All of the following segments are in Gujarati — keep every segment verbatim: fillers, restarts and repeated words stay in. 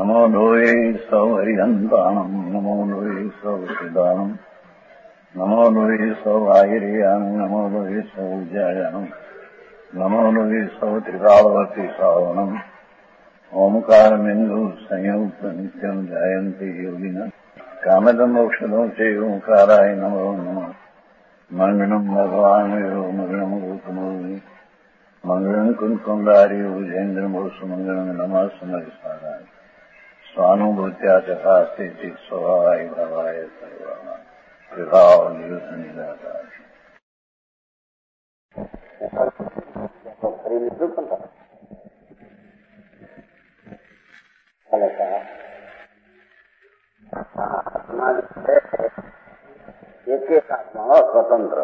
नमो लोये सौहरिहन्ताणम् नमो लोये सौसिदानम् नमो लोये सौवाहिर्यानम् नमो लोये सौज्यायानम् नमो लोये सौत्रिकालवर्ति सावनम् ओंकारमिन्दु संयुक्त नित्यम् जायन्ति योगिनः कामदम् औषधम् च ओंकाराय नमो नमः मंगलम् भगवान् यो मंगलम् गौतमोऽमि मंगलम् कुन्कुण्डारि भुजेन्द्रमोऽस्तु मंगलम् नमः समरिसाराय स्वानुभूत्या चकास्ते स्वभावाय भावाय सर्वाणां विभावनियुतनिदाता એક એક આત્માઓ સ્વતંત્ર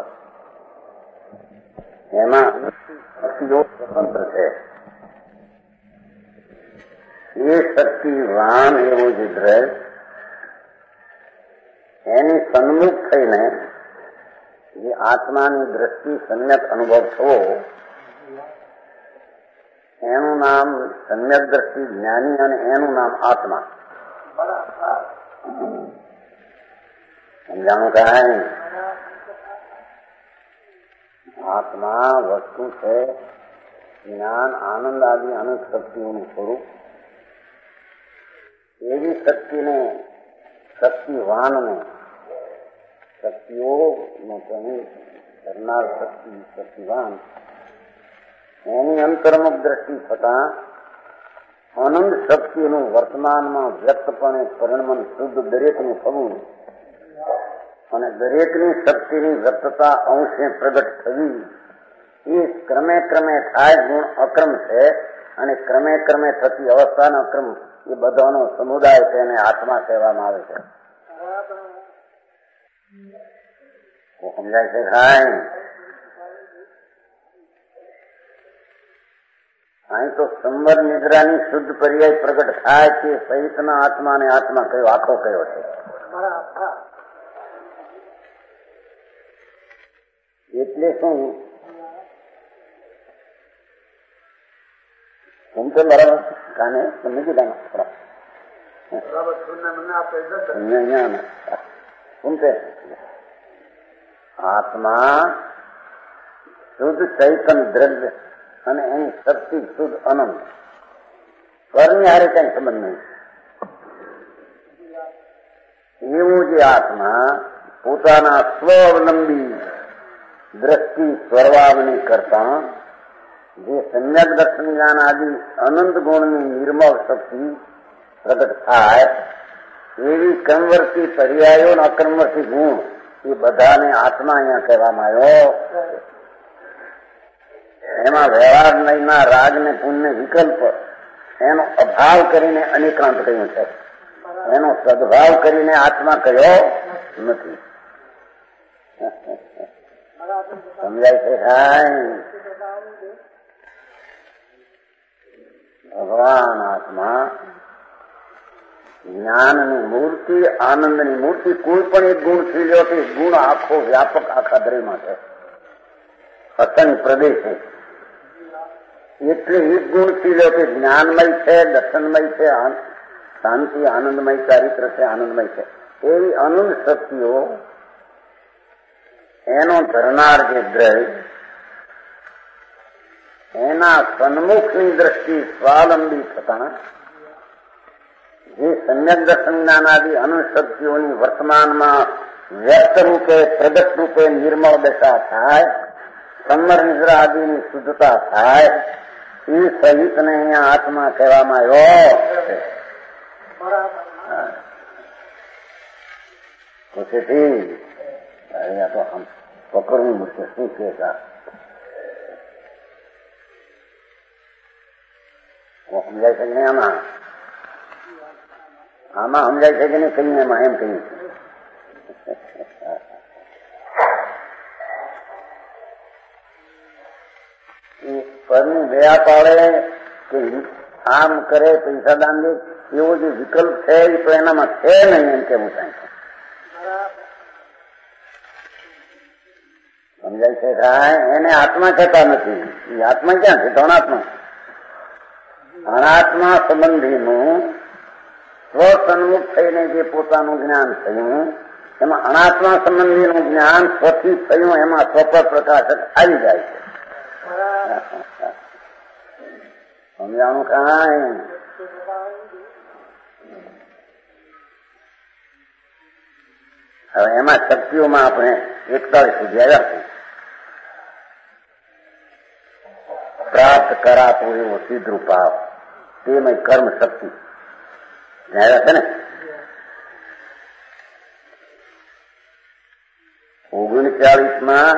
એમાં શક્તિઓ સ્વતંત્ર છે. એ શક્તિવાન એવું જે દ્રવ્ય એની સન્મુખ થઈને જે આત્માની દ્રષ્ટિ સમ્યક અનુભવ થવો એનું નામ સમ્યક દ્રષ્ટિ જ્ઞાની અને એનું નામ આત્મા. સમજાણું કાંઈ? આત્મા વસ્તુ છે જ્ઞાન આનંદ આદિ અનેક શક્તિઓનું સ્વરૂપ. એવી શક્તિને શક્તિવાનને શક્તિઓનો કહી કરનાર શક્તિ શક્તિવાન એની અંતર્મુખ દ્રષ્ટિ થતા અનંત શક્તિનું વર્તમાનમાં વ્યક્તપણે પરિણમન શુદ્ધ દરેકનું થવું અને દરેકની શક્તિની વ્યક્તતા અંશે પ્રગટ થવી એ ક્રમે ક્રમે થાય ગુણ અક્રમ છે. અને ક્રમે ક્રમે થતી અવસ્થાનો અક્રમ એ બધાનો સમુદાય તેને આત્મા કહેવામાં આવે છે. સમજાય છે ભાઈ? અહીં તો સંવર નિદ્રાની શુદ્ધ પર્યાય પ્રગટ થાય છે સહિતના આત્માને આત્મા કયો આખો કયો છે. એટલે શું સુનते बराबर गाने सुनने की गाना बराबर सुनते आत्मा शुद्ध चैतन्य द्रव्य અને એની શક્તિ શુદ્ધ અનંત કરની હારે કઈ સંબંધ નહીં. એવું જે આત્મા પોતાના સ્વઅવલંબી દ્રષ્ટિ સ્વર્વાવની કરતા જે સમ્યક દર્શન જ્ઞાન આદિ અનંત ગુણની નિર્મળ શક્તિ પ્રગટ થાય એવી ક્રમવર્તી પર્યાયો અને અક્રમવર્તી ગુણ એ બધાને આત્મા અહીંયા કહેવામાં આવ્યો. એમાં વ્યવહાર નહીંના રાગ ને પુણ્ય વિકલ્પ એનો અભાવ કરીને અનિક્રાંત કહ્યું છે. એનો સદભાવ કરીને આત્મા કયો નથી. સમજાય છે ભાઈ? ભગવાન આત્મા જ્ઞાનની મૂર્તિ આનંદની મૂર્તિ કોઈ પણ એક ગુણ થઈ લ્યો તો ગુણ આખો વ્યાપક આખા દરેમાં છે. અસંગ પ્રદેશ છે એટલે એક ગુણ થી લ્યો તો જ્ઞાનમય છે, દર્શનમય છે, શાંતિ આનંદમય, ચારિત્ર છે આનંદમય છે. એવી અનંત શક્તિઓ એનો ધરનાર જે દ્રવ્ય એના સન્મુખની દ્રષ્ટિ સ્વાવલંબી થતા જે સમ્યક દર્શન જ્ઞાન આદિ અનંત શક્તિઓની વર્તમાનમાં વ્યક્ત રૂપે પ્રગટ રૂપે નિર્મળ દશા થાય, સંવર નિદ્રા આદિની શુદ્ધતા થાય એ સહિતને અહીંયા આત્મા કહેવામાં આવ્યો છે. ખુશીથી અહીંયા તો આમ પકડવું મુશ્કેલ શું છે સર? સમજાય છે નહીં? આમાં આમાં સમજાય છે કે નહીં? કહીએ એમાં એમ કહીએ પરની દયા પાડે કે આમ કરે પૈસા દાન દે એવો જે વિકલ્પ છે એ તો એનામાં છે નહીં એમ કેવું થાય છે. સમજાય છે થાય? એને આત્મા કહેતા નથી. એ આત્મા ક્યાં છે? અનાત્મા. અનાત્મા સંબંધીનું સ્વસન્મુખ થઈને જે પોતાનું જ્ઞાન થયું એમાં અનાત્મા સંબંધીનું જ્ઞાન સ્વથી થયું એમાં સ્વપર પ્રકાશક આવી જાય છે. સમજાણું કાંઈ? હવે એમાં શક્તિઓમાં આપણે એકતાળીસ સુધી આવ્યા છીએ. પ્રાપ્ત કરાતો એવો સિદ્ધ ભાવ તેમાં કર્મ શક્તિ આવ્યા છે ને. ઓગણચાળીસમાં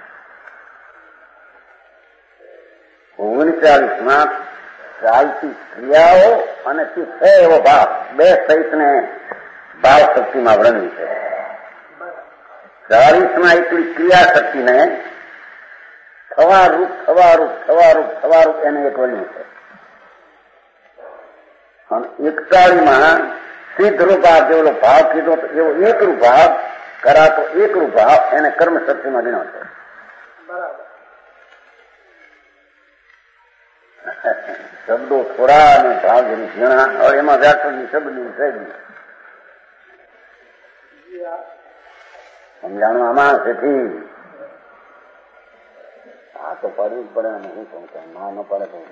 ઓગણચાળીસમાં ચાલતી ક્રિયાઓ અને છે એવો ભાવ બે સહિતને ભાવ શક્તિમાં વર્ણવી છે. ચાલીસમાં એટલી ક્રિયા શક્તિને થવારૂપ થવારૂપ થવારૂપ થવારૂપ એને એક વર્ણ્યું છે. અને એકતાળીમાં સિદ્ધ રૂપા જેવો ભાવ કીધો તો એવો એક રૂપ ભાવ કરાતો એક રૂપ ભાવ એને કર્મ શક્તિમાં ગણ્યો છે. શબ્દો થોડા અને ભાવ જેની ઝીણા. હવે એમાં વ્યાકરણની શબ્દની શૈલી સમજાણું આમાં તેથી આ તો પડવું જ પડે અને હું કહું ના ન પડે તો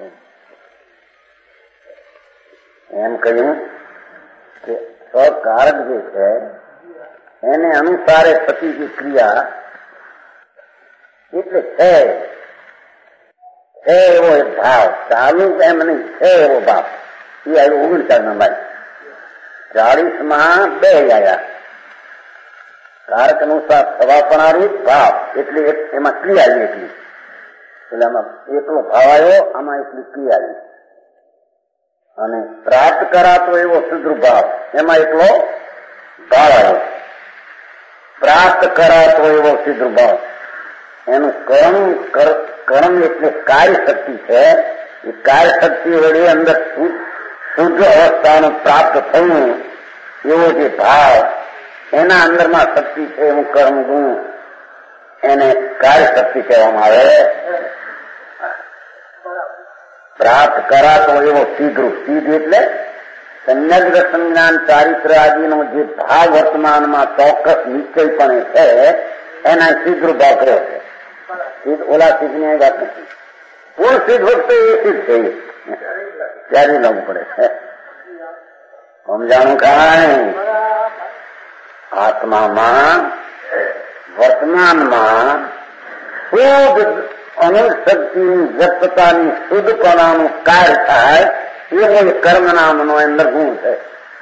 એમ કહ્યું કે સ્વકારક જે છે એને અનુસારે થતી જે ક્રિયા એટલે છે એવો એક ભાવ ચાલુ એમ નહીં છે એવો ભાવ એ આવ્યો ઓગણચાળીસ માં. ચાળીસમાં બે આવ્યા કારક અનુસાર થવાપણારૂપ ભાવ એટલે એમાં ક્રિયા આવી એટલી એટલે આમાં એકલો ભાવ આવ્યો આમાં એટલી ક્રિયા આવી. અને પ્રાપ્ત કરાતો એવો શુદ્ધ ભાવ એમાં એકલો ભાવ આવ્યો. પ્રાપ્ત કરાતો એવો સિદ્ધ ભાવ એનું કર્મ કર્મ એટલે કાર્ય શક્તિ છે. એ કાર્ય શક્તિ વડે અંદર શુદ્ધ અવસ્થાનું પ્રાપ્ત થયું એવો જે ભાવ એના અંદરમાં શક્તિ છે એવું કર્મ ગુણ એને કાર્ય શક્તિ કહેવામાં આવે. પ્રાપ્ત કરાતો એવો સિદ્ધ રૂપ. સિદ્ધ એટલે સંયગ દર્શન જ્ઞાન ચારિત્ર આદિનો જે ભાવ વર્તમાનમાં ચોક્કસ નિશ્ચયપણે છે એના સિદ્ધ રૂપ ભાવ કર્યો છે. સિદ્ધ ઓલા સિદ્ધ ની વાત નથી. પૂર્ણ સિદ્ધ વખતે એ સિદ્ધ છે ત્યારે લાવવું પડે છે. સમજાણું કાંઈ? આત્મામાં વર્તમાનમાં શુદ્ધ અનુશક્તિની વ્યક્તતાની શુદ્ધપણાનું કાર્ય થાય એવો કર્મ નામનો અંદર ગુણ છે.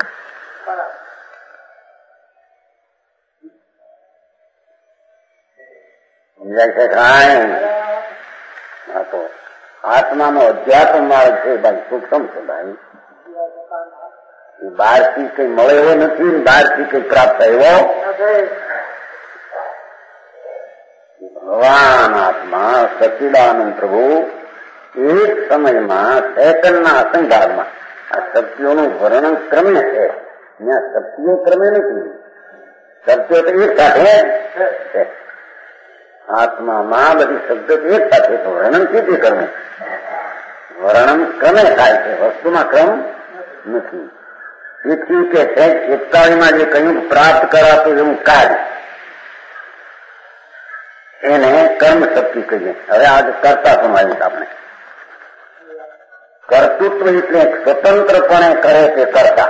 સમજાય છે કાંઈ? હા તો આત્માનો અધ્યાત્મ માર્ગ છે ભાઈ, સૂક્ષ્મ છે ભાઈ. એ બહારથી કઈ મળે એવો નથી, બહારથી કઈ પ્રાપ્ત થયો. ભગવાન આત્મા સચ્ચિદાનંદ પ્રભુ એક સમયમાં ચેતનના અસંભાગમાં આ શક્તિઓનું વર્ણન ક્રમે છે. ત્યાં શક્તિઓ ક્રમે નથી, શક્તિઓ તો એક સાથે છે. આત્મામાં બધી શબ્દો એક સાથે તો વર્ણન થી ક્રમે વર્ણન ક્રમે થાય છે, વસ્તુમાં ક્રમ નથી. તેથી કે છે એકતાળીમાં જે કહ્યું પ્રાપ્ત કરાતું એવું કાર્ય એને કર્મ શક્તિ કહીએ. હવે આજે કરતા સમાવીશ આપણે. કર્તૃત્વ એટલે સ્વતંત્રપણે કરે તે કરતા.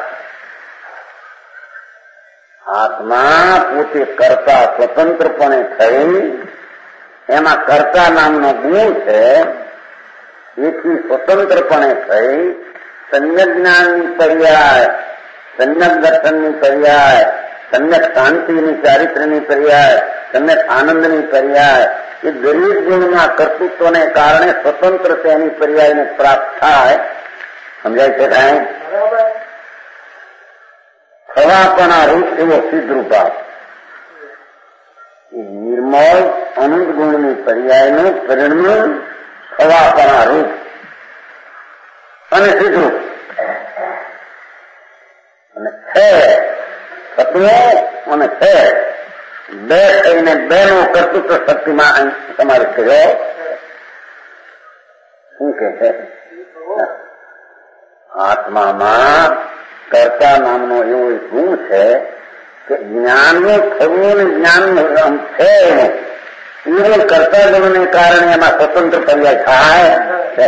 આત્મા પોતે કરતા સ્વતંત્રપણે થઈ એમાં કર્તા નામનો ગુણ છે. એથી સ્વતંત્રપણે થઈ સમ્યક જ્ઞાનની પર્યાય, સમ્યક દર્શનની પર્યાય, સમ્યક શાંતિની ચારિત્રની પર્યાય, સમ્યક આનંદની પર્યાય એ દરેક ગુણના કર્તૃત્વને કારણે સ્વતંત્ર તેની પર્યાયને પ્રાપ્ત થાય. સમજાય છે કાંઈ? થવાપણા રૂપ એવો સિદ્ધ રૂપાપ એ નિર્મળ અનંત ગુણની પર્યાયનું પરિણામ થવાપણા રૂપ અને સિદ્ધ રૂપ અને છે તત્વો અને છે બે થઈને બે નો કર્તૃત્વ શક્તિમાં સમાવેશ કર્યો. શું કે છે? આત્મામાં કર્તા નામનો એવો ગુણ છે કે જ્ઞાનનું થવું ને જ્ઞાનનું છે એવો કર્તા ગુણને કારણે એમાં સ્વતંત્ર પર્યાય થાય છે.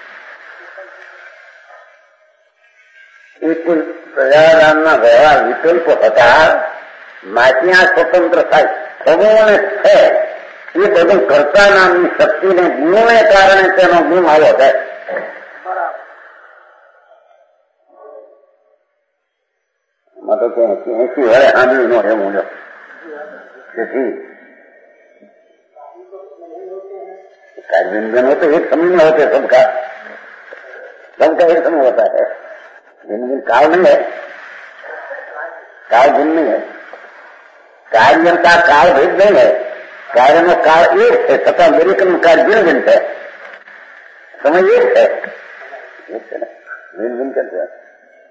એ કોઈ પ્રજાના વ્યવહાર વિકલ્પો હતા માંથી આ સ્વતંત્ર થાય થવું ને છે એ બધું કર્તા નામની શક્તિને ગુણને કારણે તેનો ગુણ આવ્યો છે. तो ऐसी है हामी नो है मुझे व्यंजन हो तो एक समय में होते सबका सबका एक समय होता है. व्यंजन काल नहीं है, काल भिन्न नहीं है. कार्य का काल भेद नहीं है. कार्य में काल एक है तथा मेरे में कार्य भिन्न भिन्न है. समय एक है. भिन्न भिन्न करते हैं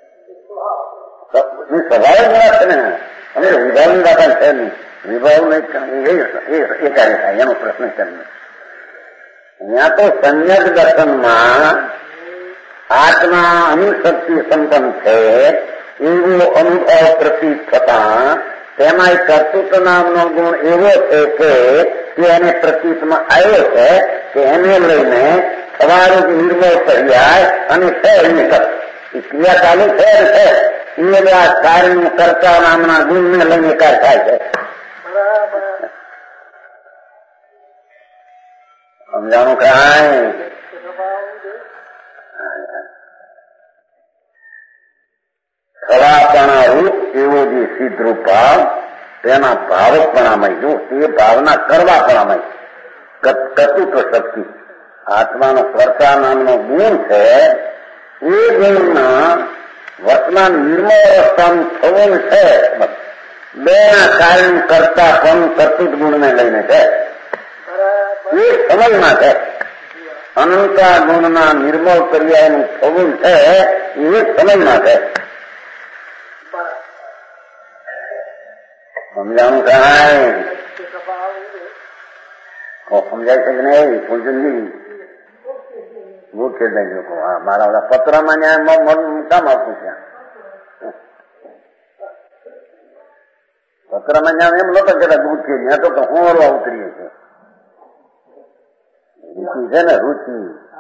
સ્વભાવ વાત ને અમે વિભાવની વાત છે નહીં. વિભાવ એ કાર્ય થાય એનો પ્રશ્ન છે. અહીંયા તો સંયક દર્શનમાં આત્મા અનુશક્તિ સંપન્ન છે એવો અનુભવ પ્રતીત થતા તેમાં કર્તૃત્વ નામનો ગુણ એવો છે કે એને પ્રતીતમાં આવ્યો છે કે એને લઈને સવારો નિર્મળ પર્યાય અને છે એની ક્રિયા ચાલુ છે છે એ બધા કાર્ય કરતા નામના ગુણને લઈને કાર થાય છે. સમજાણું કાંઈ ખરાપણા રૂપ એવો જે સિદ્ધ રૂપા તેના ભાવપણામય જો એ ભાવના કરવાપણામય કર્તૃત્વ શક્તિ આત્માનો કર્તા નામનો ગુણ છે. એ ગુણના વર્તમાન નિર્મળ અવસ્થાનું થવું છે. બે ના કારણ કરતા પણ કર્તૃત્વ ગુણને લઈને છે. એ સમયમાં છે. અનંતા ગુણના નિર્મળ પર્યાયનું થવું છે એ સમયમાં છે. સમજાણું કાંઈ સમજાય છે કે નહીં? પૂજનજી મૂર્ખે દઈ લોકો હા મારા ઓલા પત્રમાં કામ આપું ત્યાં પત્રમાં જ્યાં એમ નતો કેતા દૂધ કે ત્યાં તો હું ઓરવા ઉતરીએ છીએ. રુચિ છે ને રુચિ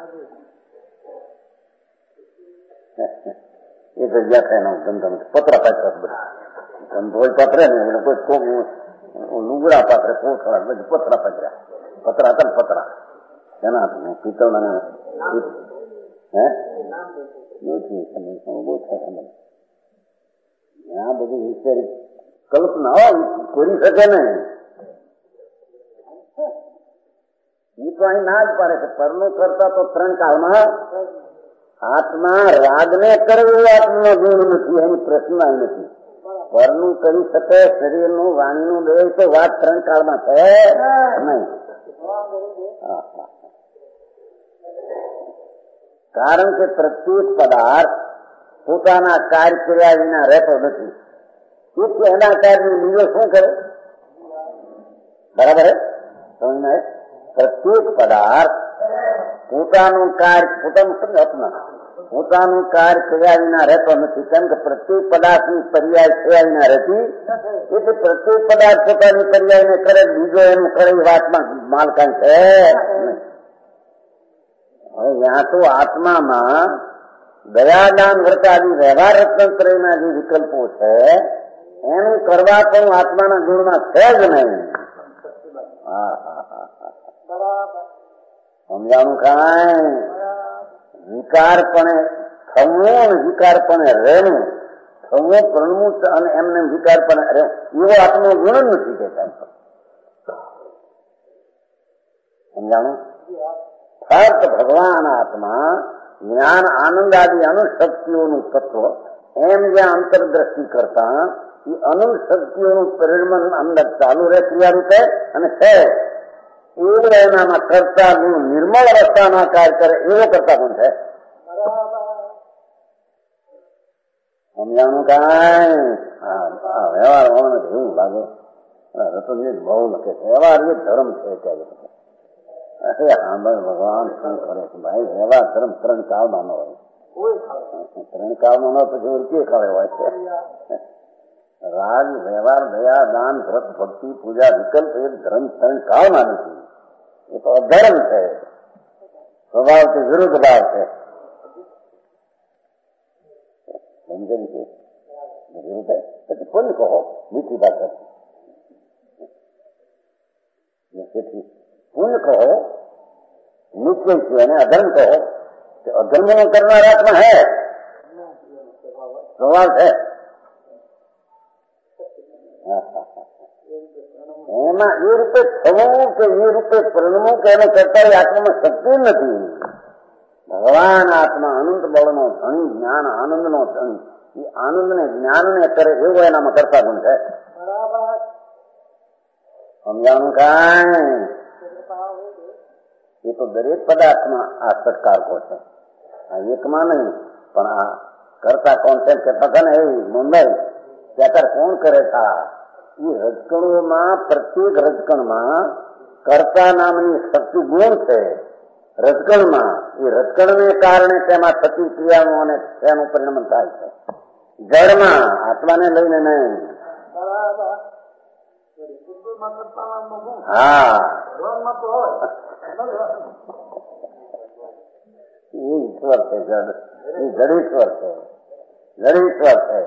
એ જગ્યા છે એનો ધંધો પત્ર પાત્ર બધા ધંધો પાત્રે ને એને કોઈ કોક લુગડા પાત્રે કોથળા બધું પતરા પતરા પતરા હતા ને પતરા એના હતું પિત્તળના હે બહુ છે આ બધું વિચારી કલ્પના કરી શકે ને એ તો અહીં ના જ પાડે છે. પરનું કરતા તો ત્રણ કાળમાં આત્મા રાગને કરવું આત્મનો ગુણ નથી એની પ્રશ્ન નથી. પરનું કરી શકે શરીરનું વાણીનું દેહ તો વાત ત્રણ કાળમાં છે નહીં. કારણ કે પ્રત્યેક પદાર્થ પોતાના કાર્ય કર્યા વિના રહેતો નથી. એટલે એના કાર્ય બીજો શું કરે? બરાબર સમજ? પ્રત્યેક પદાર્થ પોતાનું કાર્ય પોતાનું સમજ પોતાનું કાર્ય કર્યા વિના રહેતો નથી. કેમ કે પ્રત્યેક પદાર્થની પર્યાય થયા વિના રહેતી. એટલે પ્રત્યેક પદાર્થ પોતાની પર્યાયને કરે બીજો એનું કરે એ વાતમાં માલકાન છે. હવે ત્યાં તો આત્મામાં દયાદાન વ્રતાદી વ્યવહાર રત્નત્રયના જે વિકલ્પો છે એનું કરવા પણ આત્માના ગુણમાં છે જ નહીં. હા હા હા સમજાણું કાંઈ? વિકારપણે થવું વિકારપણે રહેવું થવું પ્રણવું અને એમને વિકારપણે રહેવું એવો આત્મનો ગુણ જ નથી કહેતા. સમજાણું? ફક્ત ભગવાન આત્મા જ્ઞાન આનંદ આદિ અનુશક્તિઓનું તત્વ એમ જ્યાં અંતરદ્રષ્ટિ કરતા એ અનુશક્તિઓનું પરિણમન અંદર ચાલુ રહે ક્રિયા રૂપે અને છે એવું એનામાં કરતા ગુણ નિર્મળ અવસ્થામાં કાર્ય કરે એવો કરતા ગુણ છે. સમજાણું કાંઈ? હા વ્યવહાર હોવાનો એવું લાગે રતનજી બહુ લખે છે વ્યવહાર એ ધર્મ છે ત્યારે. અરે હા ભાઈ ભગવાન શું કરે છે ભાઈ? વ્યવહાર ધર્મ ત્રણ કાળમાં ન હોય. ત્રણ કાળનો ન પછી ઓળખીએ કાળે હોય છે. રાગ, વ્યવહાર, દયા, દાન, વ્રત, ભક્તિ, પૂજા, વિકલ્પ એ ધર્મ ત્રણ કાળમાં નથી. એ તો અધર્મ છે, સ્વભાવથી વિરુદ્ધ ભાવ છે. સમજણ છે વિરુદ્ધ. પછી પુણ્ય કહો, મીઠી ભાષા. પુણ્ય કહો નિશ્ચય છે, અને અધર્મ કહો અધર્મ કરનાર આત્મા હે, સ્વભાવ છે. એમાં એ રૂપે થવું કે એ રૂપે પરિણમવું કે એને કરતા એ આત્મામાં શક્તિ નથી. ભગવાન આત્મા અનંત બળનો ધણી, જ્ઞાન આનંદનો ધણી. એ આનંદ ને જ્ઞાન ને કરે એવો એનામાં કરતા ગુણ છે. સમજાણું કાંઈ? એ તો દરેક પદાર્થમાં આ સત્કારકો છે. આ એકમાં નહીં, પણ આ કરતા કોન્સેપ્ટ કહેતા હતા ને એ મુંબઈ ત્યાર કોણ કરે था? એ રજકણોમાં, પ્રત્યેક રજકણમાં કર્તા નામની શક્તિ ગુણ છે. રજકણમાં એ રજકણને કારણે તેમાં થતી ક્રિયાનું અને તેનું પરિણામ થાય છે. જળમાં આત્માને લઈને નહીં. હા, એ ઈશ્વર છે. જડ એ જડેશ્વર છે. જડેશ્વર છે.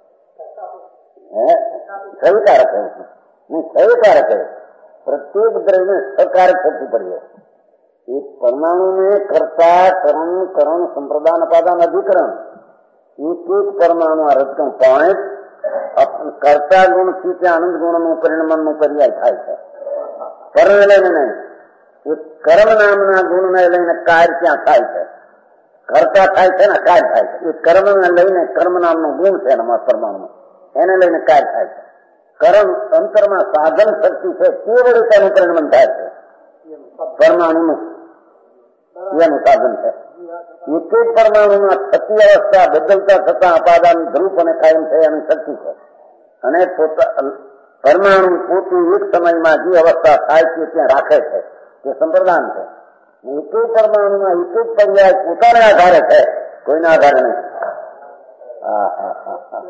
સહકારક है नहीं, सहकारक है. प्रत्येक द्रव्य में सहकारक शक्ति पड़ी है. एक परमाणु में कर्ता, करण, करण, संप्रदान, अपादान, अधिकरण. एक एक परमाणु आ रजकण पॉइंट कर्ता गुण થી આનંદ ગુણનું પરિણામનું પર્યાય થાય છે. કર્મ લઈને નહીં, એ કર્મ નામના ગુણને લઈને કાર્ય ત્યાં થાય છે. કર્તા થાય છે ને કાર્ય થાય છે. એ કર્મને લઈને કર્મ નામનો ગુણ છે એનામાં પરમાણુ, એને લઈને કાર્ય થાય છે. કર્મ અંતરમાં સાધન શક્તિ છે, તે વડે તેનું પરિણામ થાય છે. પરમાણુનું એનું સાધન છે. એક એક પરમાણુમાં થતી અવસ્થા બદલતા થતા અપાદાન ધ્રુપ અને કાયમ થયાની શક્તિ છે. અને પરમાણુ પોતે એક સમયમાં જે અવસ્થા થાય છે ત્યાં રાખે છે, તે સંપ્રદાન છે. એક એક પરમાણુમાં એક એક પર્યાય પોતાને આધારે છે, કોઈના આધારે નહીં. હા હા હા હા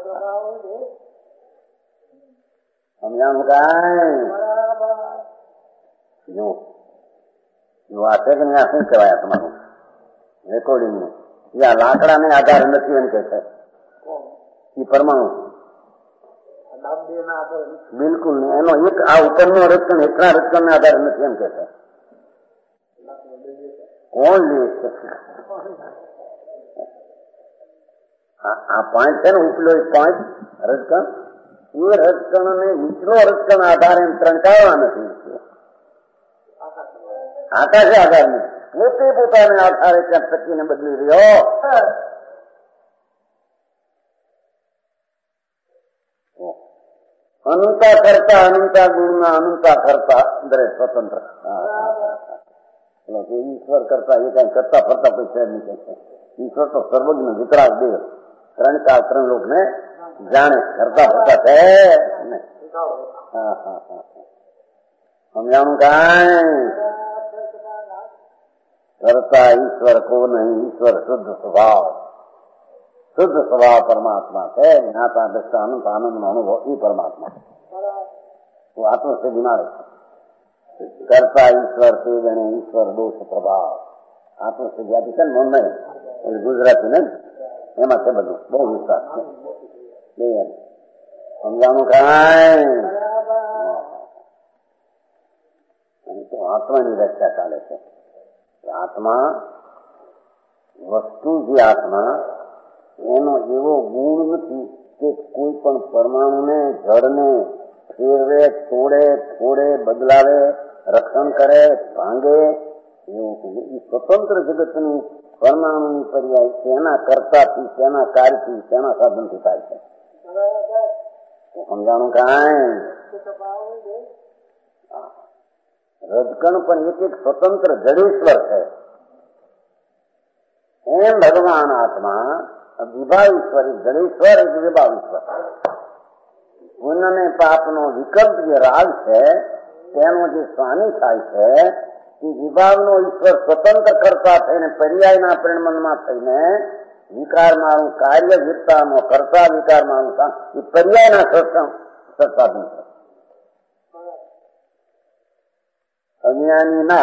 સમજાણું કાંઈ? જો જો આ છે કે શું કહેવાય તમારું રેકોર્ડિંગ નું? આ લાકડાને આધાર નથી એમ કે છે એ પરમાણુ બિલકુલ નહીં. એનો એક આ ઉપરનો રચકણ એકના રચકણ ને આધારે નથી એમ કે છે. કોણ લે છે આ પોઈન્ટ છે ને ઉપલો એક પોઈન્ટ રચકણ, એ રચકણ ને નીચલો રચકણ આધારે એમ ત્રણકાવવા નથી. આકાશે આધાર નથી, પોતે પોતાને આધારે ત્યાં શક્તિને બદલી રહ્યો. અનંતા કરતા અનંતા ગુણના અનંતા કરતા દરે સ્વતંત્ર. ઈશ્વર કરતા એ કઈ કરતા ફરતા પૈસા નહીં કહે છે. ઈશ્વર તો સર્વજ્ઞ વિતરાગ દેવ, ત્રણ કાળ ત્રણ લોક ને જાણે, કરતા ફરતા છે. હા હા હા સમજાણું કાંઈ? કરતા ઈશ્વર કો નહીં, ઈશ્વર શુદ્ધ સ્વભાવ, શુદ્ધ સ્વભાવ પરમાત્મા છે. જ્ઞાતા દૃષ્ટા અનંત આનંદ નો અનુભવ એ પરમાત્મા वो आत्मा से बीमार है. करता ईश्वर से गणे ईश्वर दोष प्रभाव आत्मा से जाति છે મન નહીં, એટલે ગુજરાતી નહીં, એમાં છે બધું બહુ વિશ્વાસ છે. સમજાણું કાંઈ? તો આત્માની વ્યાખ્યા ચાલે છે. આત્મા વસ્તુ જે આત્મા એનો એવો ગુણ નથી કે કોઈ પણ પરમાણુને જળને ફેરવે, તોડે, ફોડે, બદલાવે, રક્ષણ કરે, ભાંગે, એવું એ સ્વતંત્ર જગતની પરમાણુની પર્યાય તેના કરતાથી, તેના કાર્યથી, તેના સાધનથી થાય છે. સમજાણું કાંઈ? રજકણ પણ એક એક સ્વતંત્ર જડેશ્વર છે. એમ ભગવાન આત્મા વિભાવ ઈશ્વર, જડેશ્વર એક વિભાવ ઈશ્વર. પુણ્ય ને પાપનો વિકલ્પ જે રાગ છે તેનો જે સ્વામી થાય છે તે વિભાવનો ઈશ્વર સ્વતંત્ર કરતા થઈને પર્યાયના પરિણમનમાં થઈને વિકાર મારું કાર્ય વીરતાનો કરતા વિકાર મારું એ પર્યાયના સત્સંગ સત્સાધન છે. અજ્ઞાની ના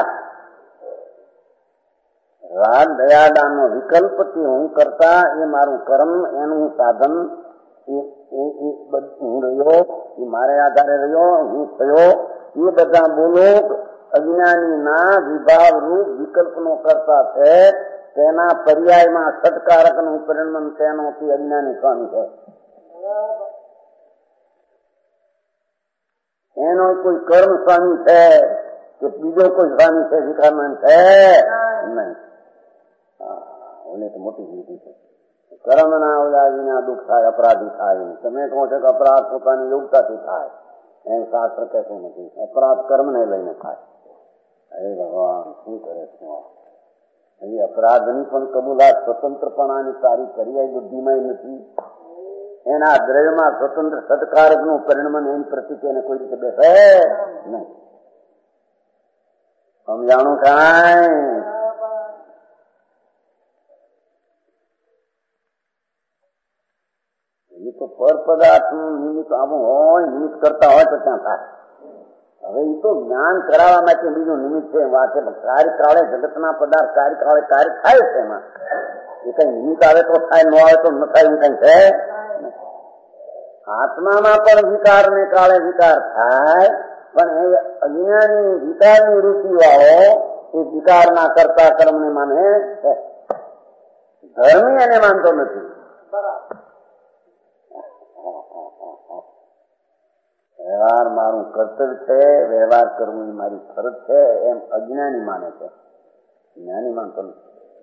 રાગ દયાદાનો વિકલ્પથી હું કરતા એ મારું કર્મ એનું સાધન હું રહ્યો એ મારે આધારે રહ્યો હું થયો એ બધા બોલો અજ્ઞાની ના વિભાવ રૂપ વિકલ્પનો કરતા છે. તેના પર્યાયમાં સત્કારક નું પરિણામ તેનોથી અજ્ઞાની સ્વામી છે. એનો કોઈ કર્મ સ્વામી છે કે બીજો કોઈ સ્વામી છે વિકારમાન છે નહીં. ઓને તો મોટી વિધિ છે. કર્મ ના ઓલા વિના દુઃખ થાય, અપરાધી થાય. તમે કહો છો કે અપરાધ પોતાની યોગ્યતાથી થાય, એમ શાસ્ત્ર કહેતું નથી. અપરાધ કર્મ ને લઈને થાય. અરે ભગવાન શું કરે છે? એ અપરાધની પણ કબૂલાત સ્વતંત્રપણાની સારી પર્યાય બુદ્ધિમાં નથી. એના દ્રવ્યમાં સ્વતંત્ર સત્કારક નું પરિણામ એની પ્રતિ એને કોઈ રીતે બેસે નહીં. સમજાણું કાંઈ? એ તો પર પદાર્થ નું નિમિત્ત આવું હોય, નિમિત્ત કરતા હોય તો ત્યાં થાય. હવે એ તો જ્ઞાન કરાવવા માટે બીજું નિમિત્ત છે. વાત છે કાર્યકાળે જગતના પદાર્થ કાર્યકાળે કાર્ય થાય છે. એમાં એ કઈ નિમિત્ત આવે તો થાય, ન આવે તો ન થાય એવું કઈ છે. આત્મામાં પણ વિકાર ને કાળે વિકાર થાય, પણ એ અજ્ઞાની વિકારની રૂચિ વાળો એ વિકારના કરતા કર્મ ને માને છે. ધર્મી એને માનતો નથી. વ્યવહાર મારું કર્તવ્ય છે, વ્યવહાર કરવું મારી ફરજ છે એમ અજ્ઞાની માને છે. જ્ઞાની માનતો નથી.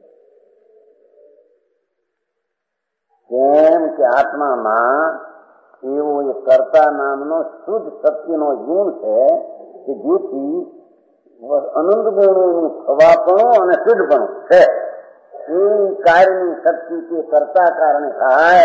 કેમ કે આત્મામાં એવો એ કર્તા નામનો શુદ્ધ સત્યનો ગુણ છે કે જેથી અનંત ગુણોનું ખવાપણું અને શુદ્ધપણું છે. એ કાર્યની શક્તિ તે કરતા કારણે થાય.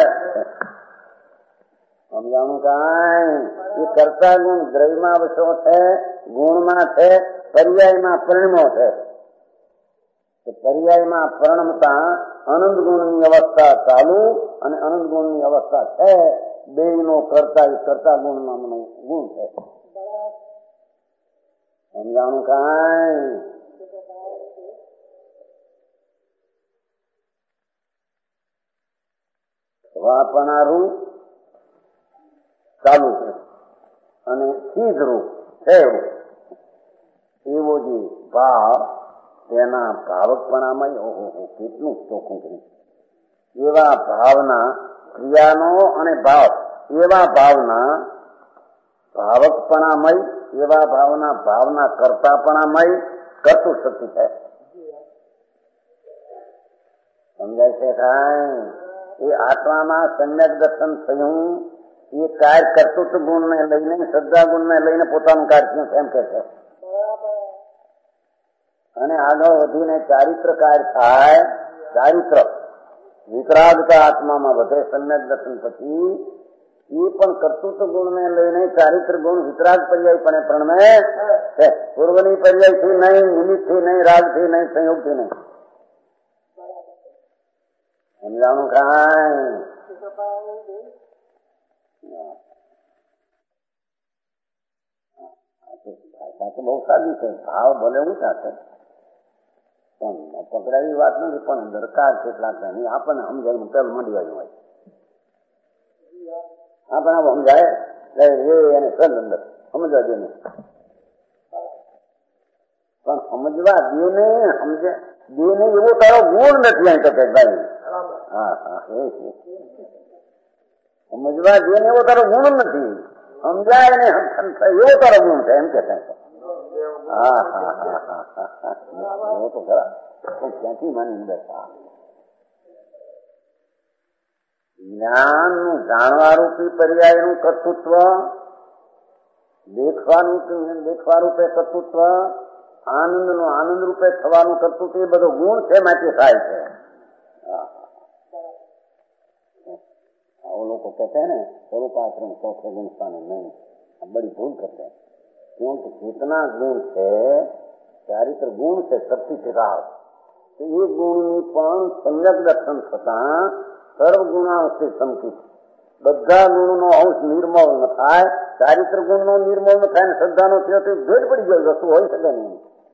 સમજાણું કાંઈ? એ કરતા ગુણ દ્રવ્યમાં વસો છે, ગુણમાં છે, પર્યાયમાં પરિણમો છે. પર્યાયમાં પરિણમતા અનંત ગુણની અવસ્થા ચાલુ અને અનંત ગુણની અવસ્થા છે. બે નો કરતા એ કરતા ગુણ નામનો ગુણ છે. સમજાણું કાંઈ? વાપનારું ચાલુ છે અને ચીજ રૂપ છે એવો જે ભાવ તેના ભાવકપણામાં ઓહો કેટલું ચોખ્ખું કર્યું. એવા ભાવના ક્રિયાનો અને ભાવ એવા ભાવના ભાવકપણામય એવા ભાવના ભાવના કરતાપણામય કરતું શક્તિ છે. સમજાય છે કાંઈ? એ આત્મામાં સમ્યક દર્શન થયું. એ કાર્ય કર્તૃત્વ ગુણ ને લઈને શ્રદ્ધા ગુણ ને લઈને પોતાનું કાર્ય એમ કે છે. અને આગળ વધીને ચારિત્ર કાર્ય થાય. ચારિત્ર વિતરાગતા આત્મામાં વધે સમ્યક દર્શન પછી એ પણ કર્તૃત્વ ગુણ ને લઈને ચારિત્ર ગુણ વિતરાગ પર્યાય પણ પ્રણમે છે. પૂર્વની પર્યાય થી નહીં, નિમિત્ત થી નહીં, રાગ થી નહીં, સંયોગ થી નહીં. સમજાણું કાંઈ? ભાષા તો બહુ સાદી છે. ભાવ ભલે ઊંચા છે પણ પકડાવી વાત નથી. પણ દરકાર કેટલાક નહીં આપણને સમજાય પેલું મંડી આવ્યું હોય આપણને સમજાય એને સર અંદર સમજવા દે નહીં. પણ સમજવા દે નહીં સમજે દે નહીં એવો તારો ગુણ નથી અહીં તો કે ભાઈ. હા હા એ સમજવા દે ને એવો તારો ગુણ નથી. સમજાય ને એવો તારો ગુણ છે એમ કે હા હા હા હા હા એવો તો ખરા. ક્યાંથી માની બેઠા જ્ઞાન નું જાણવા રૂપી પર્યાય નું કર્તૃત્વ, દેખવાનું દેખવા રૂપે કર્તૃત્વ, આનંદ નું આનંદ રૂપે થવાનું કર્તૃત્વ એ બધો ગુણ છે માટે થાય છે. લોકો कहते हैं ना स्वरूपाश्रम चौथे गुण स्थाने नहीं, अब बड़ी भूल करते हैं. क्योंकि जितना गुण है चारित्र गुण से शक्ति टिकाव તો એ ગુણની પણ સમ્યક દર્શન થતા સર્વગુણાંશથી સંકિત બધા ગુણનો અંશ નિર્મળ ન થાય, ચારિત્ર ગુણનો નિર્મળ ન થાય ને શ્રદ્ધાનો થયો તો ભેદ પડી ગયો, વસ્તુ હોય શકે નહીં.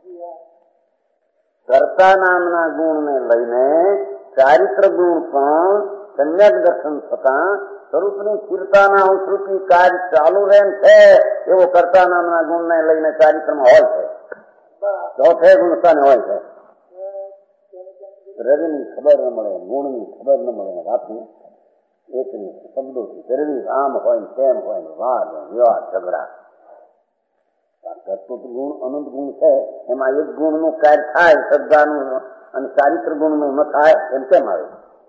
કર્તા નામના ગુણને લઈને ચારિત્ર ગુણ પણ સમ્યક દર્શન થતા સ્વરૂપની સ્થિરતાના અંશરૂપી કાર્ય ચાલુ રહે છે એવો કર્તા નામના ગુણને લઈને ચારિત્રમાં હોય છે. ચોથે ગુણસ્થાને હોય છે. રવિની ખબર ન મળે, ગુણની ખબર ન મળે, વાતની એકની શબ્દોથી જરૂરી આમ હોય ને તેમ હોય ને વાદ વિવાદ ઝઘડા. કર્તૃત્વ ગુણ અનંત ગુણ છે, એમાં એક ગુણનું કાર્ય થાય શ્રદ્ધાનું અને ચારિત્ર ગુણનું ન થાય એમ કેમ આવે?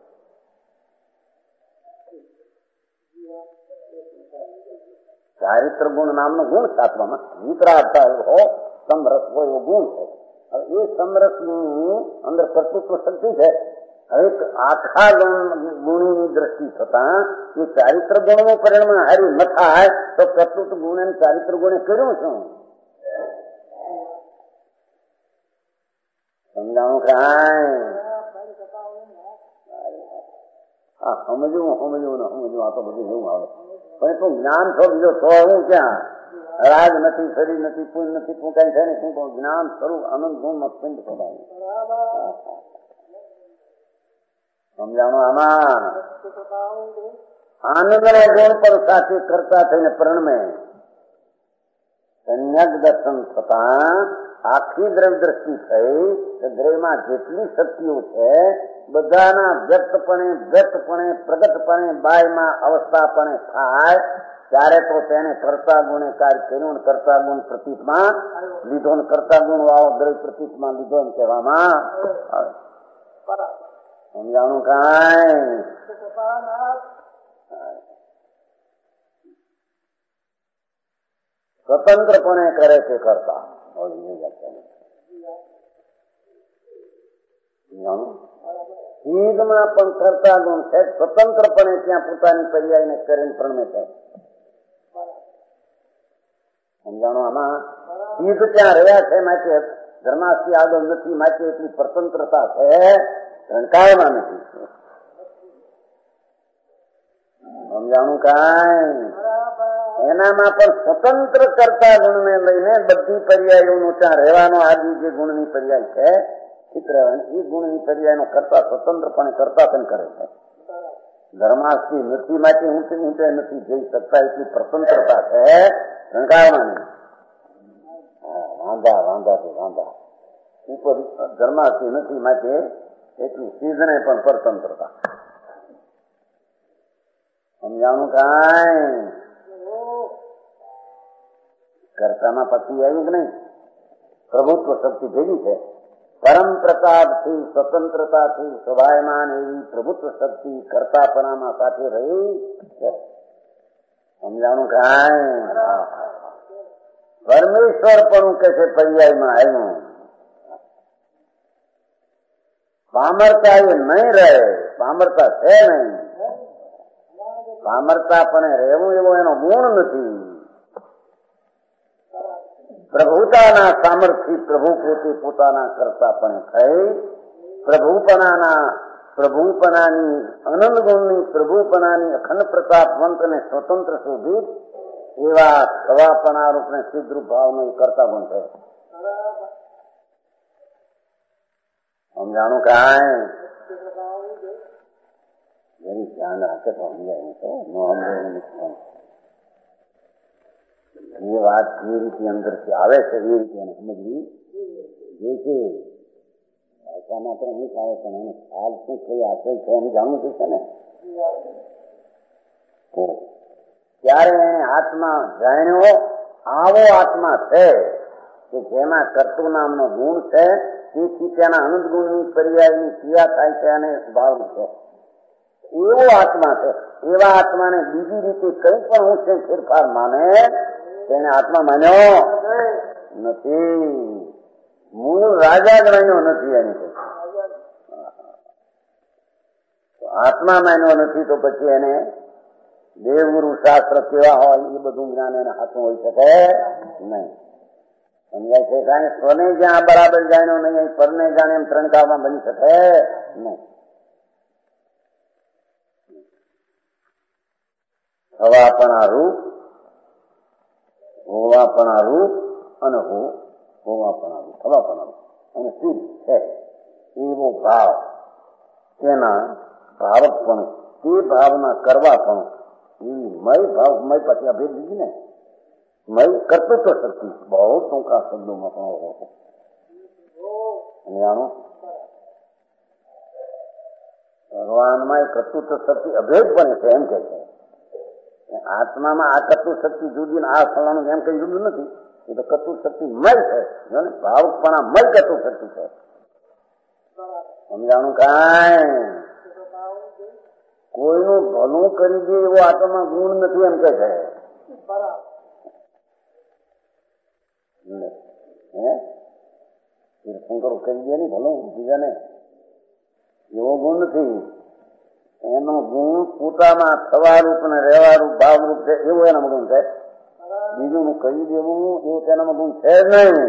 ચારિત્ર ગુણ નામનો ગુણ સાતવામાં વિતરાગતા હો સમરસ હોય એવો ગુણ છે. હવે એ સમરસની અંદર કર્તૃત્વ શક્તિ છે. હવે આખા ગુણીની દ્રષ્ટિ થતા એ ચારિત્ર ગુણનું પરિણામ હારી ન થાય તો કર્તૃત્વ ગુણ અને ચારિત્ર ગુણે કર્યું શું? સમજાવું કાંઈ? હા, સમજવું સમજવું ને સમજવું આ તો બધું એવું આવે. પણ તું જ્ઞાન છો બીજો છો હું ક્યાં? રાગ નથી, શરીર નથી, પુલ નથી, તું કઈ છે ને શું કહું? જ્ઞાન સ્વરૂપ અનંત ગુણ માં પિંડ સ્વભાવ. સમજાણું? આમાં આનંદ નો ગુણ પણ સાથે કરતા થઈને પ્રણમે સંયક દર્શન થતા આખી દ્રવ્ય દ્રષ્ટિ થઈ કે દ્રવ્યમાં જેટલી શક્તિઓ છે બધાના વ્યક્તપણે વ્યક્તપણે પ્રગટપણે બાયમાં અવસ્થાપણે થાય ત્યારે તો તેને કર્તા ગુણે કાર્ય કર્યું, કર્તા ગુણ પ્રતીતમાં લીધો ને કર્તા ગુણ વાળો દ્રવ્ય પ્રતીતમાં લીધો એમ કહેવામાં આવે. સમજાણું કાંઈ? સ્વતંત્રપણે કરે છે કરતા. ઈદમાં પણ કરતા ગુણ છે, સ્વતંત્રપણે ત્યાં પોતાની પર્યાયને કરીને પ્રણમે છે. સમજાણું? આમાં ઈદ ત્યાં રહ્યા છે માટે ધર્માસ્થી આગળ નથી, માટે એટલી સ્વતંત્રતા છે કાયમાં નથી. સમજાણું કાંઈ? એનામાં પણ સ્વતંત્ર કરતા ગુણને લઈને બધી પર્યાયોનું ત્યાં રહેવાનો આદિ જે ગુણની પર્યાય છે ચિત્ત રહેવાની એ ગુણની પર્યાયનો કરતા સ્વતંત્રપણે કરતા પણ કરે છે. ધર્માસ્થી નથી માટે ઊંચે ઊંચે નથી જઈ શકતા એટલી સ્વતંત્રતા છે રંકાળમાં નહીં. વાંધા વાંધા તો વાંધા ઉપર ધર્માસ્થી નથી માટે એટલી સિદ્ધને પણ સ્વતંત્રતા. સમજાણું કાંઈ? કર્તામાં પછી આવ્યું કે નહીં? પ્રભુત્વ શક્તિ ભેગી છે. પરમ પ્રતાપથી સ્વતંત્રતાથી સ્વભાયમાન એવી પ્રભુત્વ શક્તિ કર્તાપણામાં સાથે રહી છે. સમજાણું કાંઈ? પરમેશ્વર પણ કે છે પર્યાયમાં આવ્યું. પામરતા એ નહીં રહે, પામરતા છે નહીં. પામરતા પણ રહેવું એવો એનો ગુણ નથી. પ્રભુતાના સામર્થ્ય પ્રભુ પોતે પોતાના કરતા પણ થઈ પ્રભુપનાના પ્રભુપનાની અનંત ગુણની પ્રભુપનાની અખંડ પ્રતાપવંત અને સ્વતંત્ર શોધિત એવા સવાપના રૂપને સિદ્ધરૂપ ભાવનો કરતા ગુણ છે. સમજાણું કાંઈ? એની ધ્યાન રાખે તો સમજાય તો ન સમજાય. એ વાત જે રીતે અંદરથી આવે છે એ રીતે એને સમજવી જે છે. ભાષા માત્ર નહીં આવે પણ એને ખ્યાલ શું કઈ આશય છે એમ જાણવું જોઈશે ને. ત્યારે એને આત્મા જાણ્યો આવો આત્મા છે કે જેમાં કર્તુ નામનો ગુણ છે, તેથી તેના અનંત ગુણની પર્યાયની ક્રિયા થાય છે અને ભાવ છે. એવો આત્મા છે. એવા આત્માને બીજી રીતે કઈ પણ હું છે ફેરફાર માને તેને આત્મા માન્યો નથી. મૂળ રાજા જ માન્યો નથી. એની આત્મા માન્યો નથી તો પછી એને દેવગુરુ શાસ્ત્ર કેવા હોય એ બધું જ્ઞાન એને હાથમાં હોઈ શકે નહીં. સમજાય છે? કારણ કે સ્વને જ્યાં બરાબર જાણ્યો નહીં, અહીં પરને જાણે એમ ત્રણ કાળમાં બની શકે નહીં. હવાપણા રૂપ, હોવાપણા રૂપ અને હો હોવાપણા રૂપ, હવાપણા રૂપ અને સ્થિર છે એવો ભાવ, તેના ભાવક પણ તે ભાવના કરવા પણ એવી મય ભાવ, મય પછી અભેદ દીધી ને, મય કર્તૃત્વ શક્તિ બહુ ટૂંકા શબ્દોમાં પણ સમજાણું. ભગવાનમાં એ કર્તૃત્વ શક્તિ અભેદ બને છે એમ કે છે. આત્મામાં આ કર્તૃત્વ શક્તિ જુદી ને આ ફલાણું એમ કઈ જુદું નથી. એ તો કર્તૃત્વ શક્તિ મય છે, ભાવકપણા મય કર્તૃત્વ શક્તિ છે. સમજાણું? કાંઈ કોઈનું ભલું કરી દે એવો આત્મામાં ગુણ નથી એમ કે છે. તીર્થંકરો કરી દે ને ભલું બીજાને, એવો ગુણ નથી. એનો ગુણ પોતામાં થવારૂપ ને રહેવારૂપ ભાવરૂપ છે, એવો એનામાં ગુણ છે. બીજું કહી દેવું એવું તેનામાં ગુણ છે જ નહીં.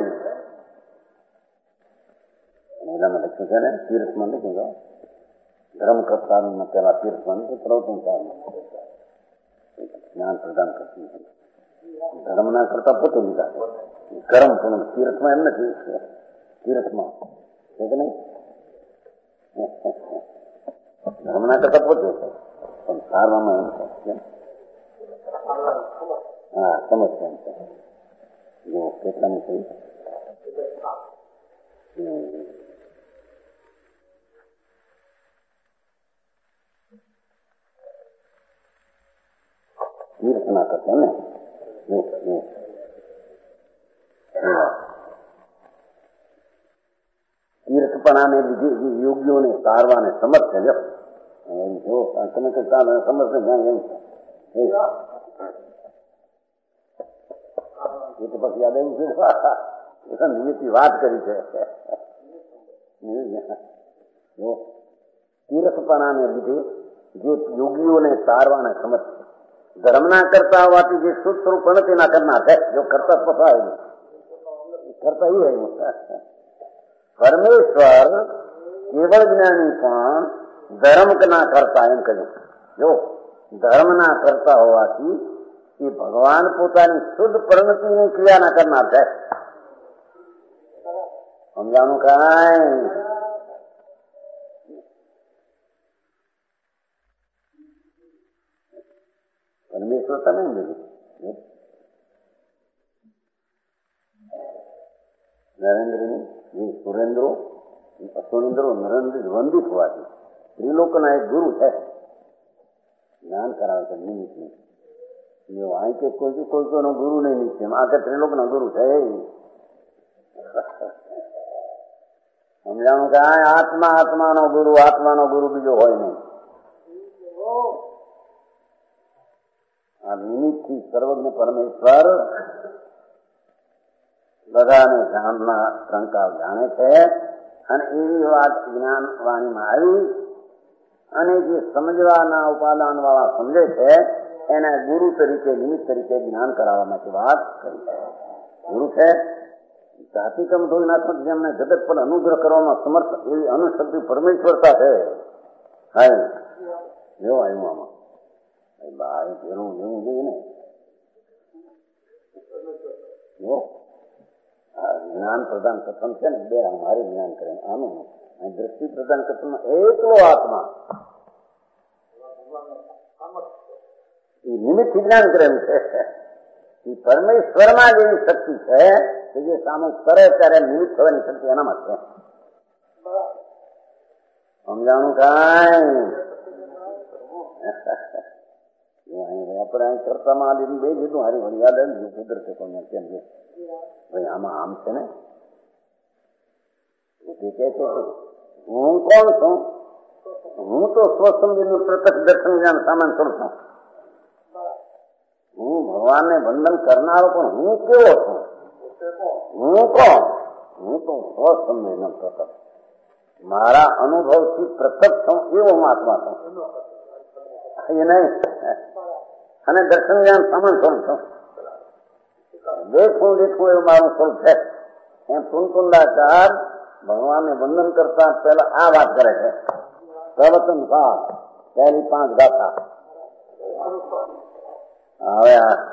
એનામાં લખ્યું છે ને, તીર્થમાં લખ્યું છે ધર્મ કરતા પેલા તીર્થમાં નથી, પ્રવચન જ્ઞાન પ્રદાન કરતી ધર્મ ના કરતા પોતે લીધા કર્મ પણ તીર્થમાં એમ નથી. તીર્થમાં છે કે નહીં, ધર્મ ના કરતા પોતે છે પણ સારવામાં એમ છે. હા, સમજતા એમ છે. જો કેટલાનું થયું તીર્થ ના કરતા ને તીર્થપણાને લીધે યોગીઓને સારવાને સમર્થ છે. જો તમે કઈ સમર્થ જ્ઞાન એમ છે એ તો પછી યાદ આવ્યું છે નિમિત્તની વાત કરી છે. તીર્થપણાને લીધે જે યોગીઓને સારવાને સમર્થ છે. ધર્મના કરતા હોવાથી જે શુદ્ધ સ્વરૂપ નથી ના કરનાર છે. જો કરતા પસાય કરતા એ આવ્યું પરમેશ્વર કેવળ જ્ઞાની પણ ધર્મ ના કરતા એમ કહ્યું. જો ધર્મ ના કરતા હોવાથી એ ભગવાન પોતાની શુદ્ધ પરિણતિની ક્રિયા ના કરનાર છે. સમજાનું કાંઈ પરમેશ્વર તમે લીધું નરેન્દ્રની જે સુરેન્દ્રો સુરેન્દ્રો નરેન્દ્ર વંદિત હોવાથી ત્રિલોકના એક ગુરુ છે, જ્ઞાન કરાવે છે નિમિત્તની. અહીં કે કોઈ કોઈ કોઈનો ગુરુ નહીં નીચે, આ કે ત્રિલોક ના ગુરુ છે. સમજાણું કે આત્મા આત્માનો ગુરુ, આત્માનો ગુરુ બીજો હોય નહીં. આ નિમિત્તથી સર્વજ્ઞ પરમેશ્વર બધાને જાણના શંકા જાણે છે. અને એવી વાત જ્ઞાન વાણીમાં આવી અને જે સમજવાના ઉપાદાન વાળા સમજે છે એને ગુરુ તરીકે નિમિત્ત તરીકે જ્ઞાન કરાવવા માટે વાત કરી છે. ગુરુ છે જાતિકમ ધોઈનાત્મક જેમને જગત પર અનુગ્રહ કરવામાં સમર્થ એવી અનુશક્તિ પરમેશ્વરતા છે. હા એવું આવ્યું આમાં ભાઈ જેવું જેવું જોઈએ ને જ્ઞાન પ્રદાન કથન છે ને બે મારે જ્ઞાન કરે આનું દ્રષ્ટિ પ્રદાન કથન એકલો આત્મા એ નિમિત્ત જ્ઞાન કરે એમ છે. એ પરમેશ્વરમાં જેવી શક્તિ છે કે જે સામે કરે ત્યારે નિમિત્ત થવાની શક્તિ એનામાં છે. સમજાણું કાંઈ આપણે અહીં કરતામાં લીધું બે લીધું હારી વળી યાદ આવી ગયું કુદરતે કોને કેમ છે ભાઈ આમાં આમ છે ને કે છે હું કોણ છું? હું તો સ્વસમજીનું પ્રત્યક્ષ દર્શન જ્ઞાન સામાન કરું છું. હું ભગવાનને વંદન કરનારો પણ હું કેવો છું? હું કોણ? હું તો સ્વસમજીનો પ્રત્યક્ષ મારા અનુભવથી પ્રત્યક્ષ છું એવો હું આત્મા છું. એ નહીં અને દર્શન જ્ઞાન સામાન સ્વરૂપ છું. દેખું દેખું એવું મારું સ્વરૂપ છે. એમ ટુનટુંડાચાર ભગવાનને વંદન કરતા પહેલા આ વાત કરે છે. પ્રવચન કાળ પહેલી પાંચ ગાથા. હવે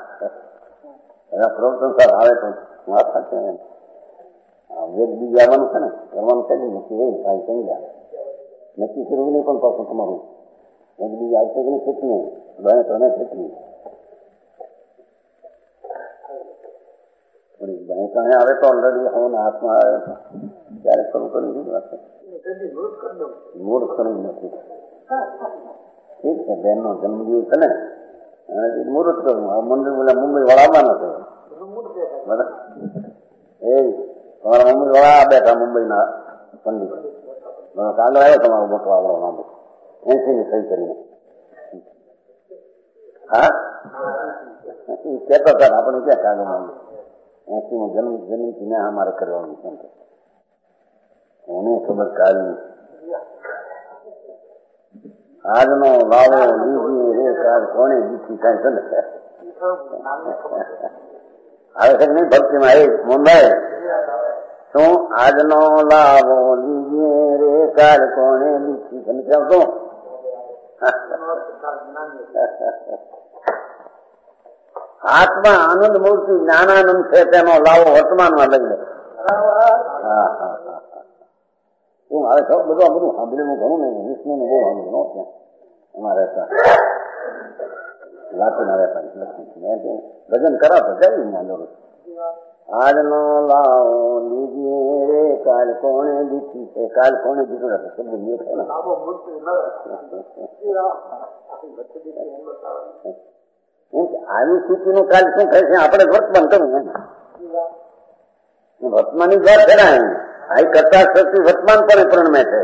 આ પ્રવચન સર આવે તો વાર્તા છે. વેદ બીજ આવવાનું છે ને, કરવાનું છે ને, નક્કી રહી ભાઈ કઈ જાય નક્કી કર્યું નહીં પણ પાછું તમારું વેદ બીજ આવશે કે નહીં ખેતની બને તો ખેતની બને તો આવે તો ઓલરેડી હવે હાથમાં આવે ત્યારે શરૂ કરી દીધું હશે. મૂળ કરવું નથી. ઠીક છે, બેન નો જન્મદિવસ છે ને મુહૂર્ત કરવું. મંદિર બોલા મુંબઈ વળાવવા નથી બધા એ તમારા મુંબઈ વળા બેઠા મુંબઈના પંડિત કાગળ આવ્યો તમારો મોટો આવડો લાંબો એસી ની સહી કરીને. હા કહેતા હતા આપણે ક્યાં કાગળ માંગે એસી નું જન્મ જન્મથી ને અમારે કરવાનું છે એને ખબર કાઢી. આજનો લાવો લીધી રે કાળ કોને દીધી કઈ છે ને આવે છે નહીં ભક્તિમાં એ મુંબઈ શું આજનો લાવો લીધીએ રે કાળ કોને દીધી સમજાવ તો હાથમાં આનંદ મૂર્તિ જ્ઞાનાનંદ છે તેનો લાવો વર્તમાનમાં લઈ લે. હા હા હા શું આવે સૌ બધું બધું સાંભળેલું ઘણું નહીં. વિષ્ણુ ને બહુ સાંભળ્યું ત્યાં એમાં રહેતા લાચીના રહેતા લક્ષ્મી ભજન કરાતો જાય ત્યાં જરૂર. આજનો લાવો લીધીએ રે કાલ કોણે દીધી છે કાલ કોણે દીધું નથી શબ્દ લ્યો છે ને આવી સ્થિતિનું કાલ શું કહે છે આપણે વર્તમાન કરવું એમ વર્તમાનની જ વાત છે ને આ કરતા શક્તિ વર્તમાન પણ પ્રણમે છે.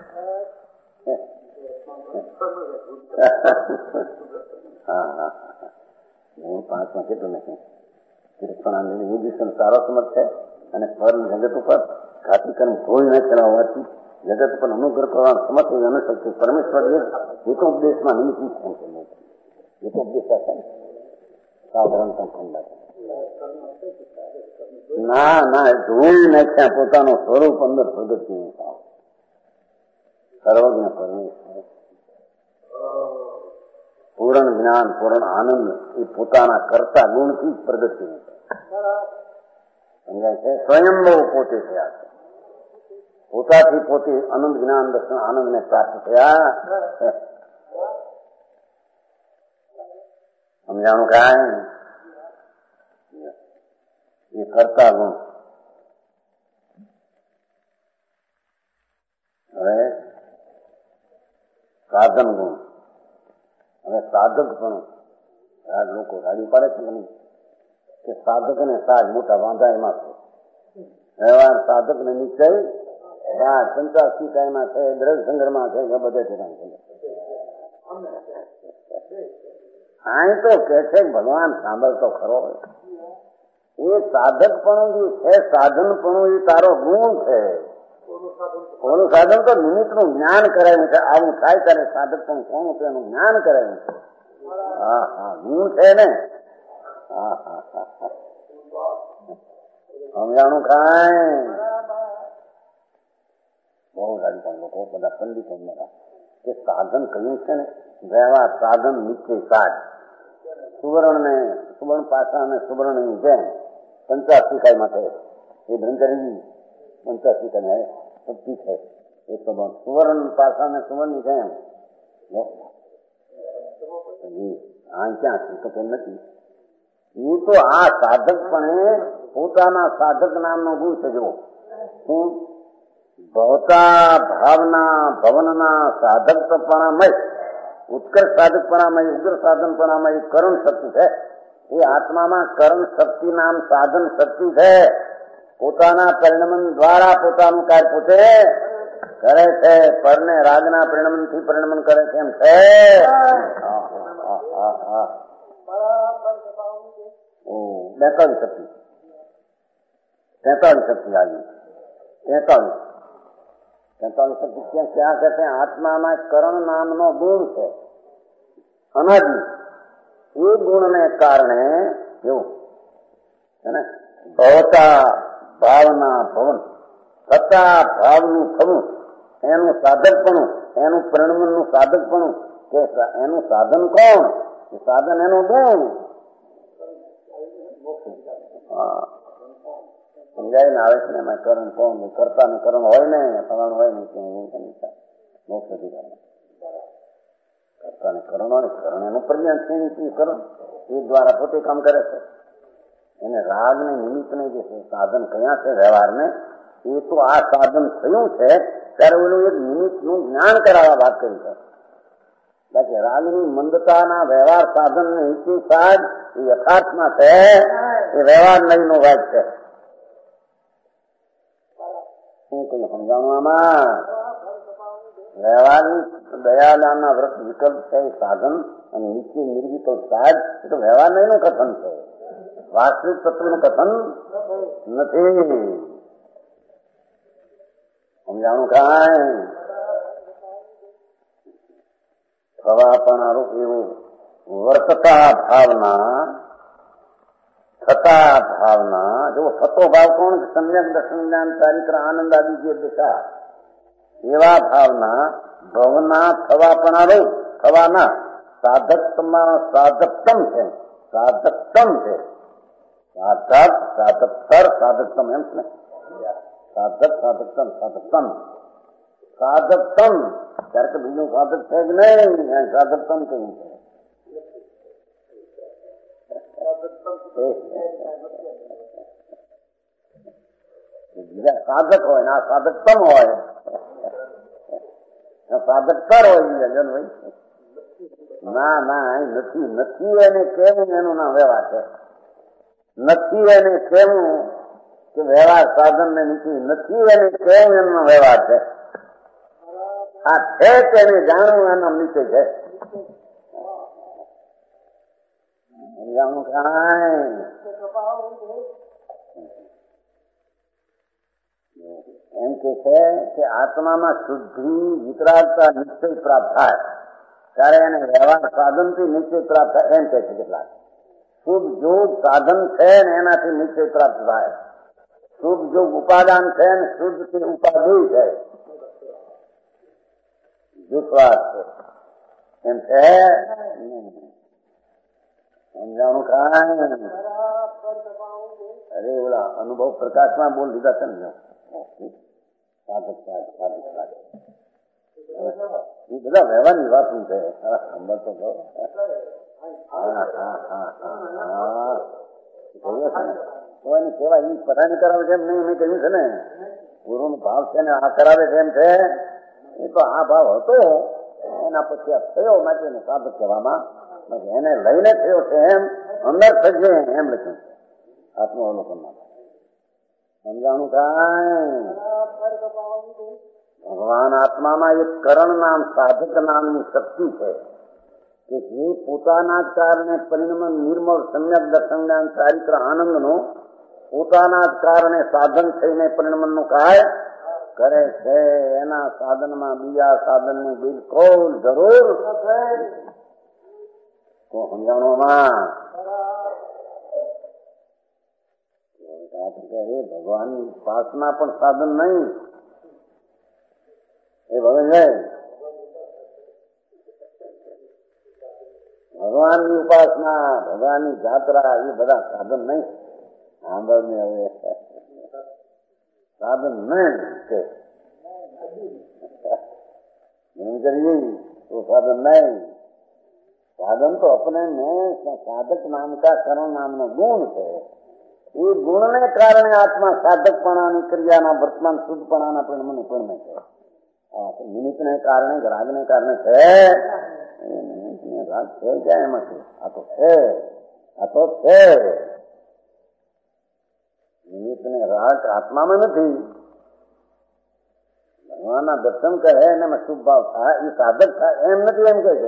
હા હા હું પાંચમાં કેટલું નથી વિભૂષણ સારો સમજ છે અને ફળ જગત ઉપર ઘાતી કર્મ કોઈ ન ચલાવવાથી જગત ઉપર અનુગ્રહ કરવાનો સમર્થ એવી અનુશક્તિ પરમેશ્વર એક ઉપદેશમાં નિમિત્ત એક ઉપદેશ છે સાધારણ ના ના જોઈ નાખ્યા પોતાનો સ્વરૂપ અંદર પ્રગતિ સર્વજ્ઞ પરમેશ્વર પૂર્ણ જ્ઞાન પૂર્ણ આનંદ એ પોતાના કરતા ગુણથી જ પ્રગતિ સમજાય છે. સ્વયંભવ પોતે થયા છે. પોતાથી પોતે આનંદ જ્ઞાન દર્શન આનંદ ને પ્રાપ્ત થયા. સમજાણું કાંઈ એ કરતા ગુણ. હવે સાધન ગુણ. હવે સાધક પણ આજ લોકો રાડી પાડે છે કે સાધક ને સાજ મોટા વાંધા એમાં છે. વ્યવહાર સાધક ને નિશ્ચય સાજ પંચાસી કાયમાં છે દ્રઢ સંગ્રહમાં છે કે બધે ઠેકાણ છે. અહીં તો કે છે ભગવાન સાંભળતો ખરો એ સાધક પણ જે છે સાધન પણ એ તારો ગુણ છે. કોનું સાધન તો નિમિત્ત નું જ્ઞાન કરાયું છે. આવું થાય ત્યારે સાધક પણ કોનું છે એનું જ્ઞાન કરાયું છે. હા હા ગુણ છે ને. હા હા હા સમજાણું કાંઈ બહુ સારી લોકો બધા પંડિતો કે સાધન કહ્યું છે ને વ્યવહાર સાધન નિશ્ચય સાજ સુવર્ણ ને સુવર્ણ પાસા અને સુવર્ણ ની જેમ પંચાસી કાય માટે એ બ્રહ્મચરી પંચાસી કાય પચીસ છે એ તો સુવર્ણ પાસા ને સુવર્ણ ની જેમ આ ક્યાં છે તો કેમ નથી. એ તો આ સાધક પણ પોતાના સાધક નામનો ગુણ છે. જો શું ભવતા ભાવના ભવનના સાધકપણામય ઉત્કર્ષ સાધકપણામય ઉગ્ર સાધનપણામય કરણ શક્તિ છે. એ આત્મામાં કરણ શક્તિ નામ સાધન શક્તિ છે. પોતાના પરિણમન દ્વારા પોતાનું કાર્ય પોતે કરે છે. પરને રાગના પરિણમન થી પરિણમન કરે છે એમ છે. બેતાલીસ શક્તિ तैतालीस शक्ति आ गई. तैतालीस तैतालीस शक्ति क्या क्या कहते हैं? आत्मा में करण नाम नो गुण है अनादि. ये गुण ने कारणे એવું है ना भवता ભાવના ભવન, થતા ભાવનું થવું, એનું સાધકપણું, એનું પરિણમનનું સાધકપણું, કે એનું સાધન કોણ? સાધન એનું ગુણ. સમજાય ને? આવે છે ને એમાં કરણ કોણ? કરતા ને કરણ હોય ને, કરણ હોય ને મોક્ષ અધિકાર કરતા ને કરણ હોય, કરણ એનું પ્રજ્ઞાન છે, કરણ એ દ્વારા પોતે કામ કરે છે. એને રાગ ને નિમિત્ત ને જે સાધન કયા છે વ્યવહારને, એ તો આ સાધન થયું છે ત્યારે ઓલું એક નિમિત્ત નું જ્ઞાન કરાવવા વાત કરી છે. બાકી રાગની મંદતાના વ્યવહાર સાધન ને હિતુ સાજ એ યથાર્થમાં છે, એ વ્યવહાર નહીં નો વાત છે. શું કઈ સમજાવવાનું આમાં? વ્યવહારની દયાદાનના વ્રત વિકલ્પ છે એ સાધન, અને નીચે નિર્વિકલ્પ સાજ એ તો વ્યવહાર નહીં નું કથન છે, વાસ્તવિક તત્વનું કથન નથી. સમજાણું કાંઈ? થવાપણારૂપ એવું વર્તતા ભાવના, થતા ભાવના. જો થતો ભાવ કોણ? સમ્યક દર્શન જ્ઞાન ચારિત્ર આનંદ આદિ જે દિશા, એવા ભાવના ભવના થવાપણારૂપ થવાના સાધકમાં સાધકતમ છે. સાધકતમ છે. સાધક સાધકતર સાધકતમ એમ છે ને? સાધક સાધકતમ સાધકતમ સાધકતમ. ત્યારે કે બીજું સાધક છે જ નહીં, સાધકતમ કહ્યું છે. બીજા સાધક હોય ને આ સાધકતમ હોય, સાધકતર હોય બીજા જન ભાઈ. ના ના નથી, નથી એને કેવું એનું નામ વ્યવહાર છે. નથી એને કેવું કે વ્યવહાર સાધન ને નીચે, નથી એને કેવું એમનો વ્યવહાર છે. આ છે તેને જાણવું એનો નીચે છે. સમજાણું કાંઈ? એમ કે છે કે આત્મામાં શુદ્ધિ વિતરાગતા નિશ્ચય પ્રાપ્ત થાય ત્યારે એને વ્યવહાર સાધન થી નિશ્ચય પ્રાપ્ત થાય એમ કહે છે. કેટલાક શુભ જોગ સાધન છે ને એનાથી નિશ્ચય પ્રાપ્ત થાય. શુભ જોગ ઉપાદાન છે ને શુદ્ધ થી ઉપાધિ છે, જૂથવાદ છે એમ છે. સમજાણું કાંઈ? અરે ઓલા અનુભવ પ્રકાશમાં બોલ લીધા છે ને, સાધક સાધક સાધક સાધક એ બધા વ્યવહારની વાતું છે. અંદર તો હા હા હા હા જોયું છે ને? તો એને કેવાય એ પરાણી કરાવે છે એમ નહીં, મેં કહ્યું છે ને ગુરુ નો ભાવ છે ને આ કરાવે છે એમ છે. એ તો આ ભાવ હતો, એના પછી આ થયો માટે એને સાધક કહેવામાં, એને લઈને થયો છે એમ અંદર થશે એમ લખ્યું આત્માવલોકનમાં. સમજાણું કાંઈ? ભગવાન આત્મામાં એક કરણ નામ સાધક નામની શક્તિ છે કે જે પોતાના જ કારણે પરિણમ નિર્મળ સમ્યક દર્શન જ્ઞાન ચારિત્ર આનંદનો પોતાના જ કારણે સાધન થઈને પરિણમનનું કાર્ય કરે છે. એના સાધનમાં બીજા સાધનની બિલકુલ જરૂર તો સમજાણોમાં ભગવાનની ઉપાસના પણ સાધન નહીં. એ ભગવાન ભગવાનની ઉપાસના, ભગવાનની જાત્રા એ બધા સાધન નહીં. સાંભળને હવે સાધન નહીં છે કરીએ તો સાધન નહીં. साधन तो अपने में साधक नाम का करण नाम नो गुण है. ये गुण ने कारण आत्मा साधक पणानी क्रिया वर्तमान शुद्ध पणा परिणम निपुण में है. निमित्त ने कारण राग ने कारण है. राग है क्या एम आ तो है, आ तो है. निमित्त ने राग आत्मा में नहीं. भगवान दर्शन करे ने शुभ भाव था ये साधक था एम नहीं. एम कहते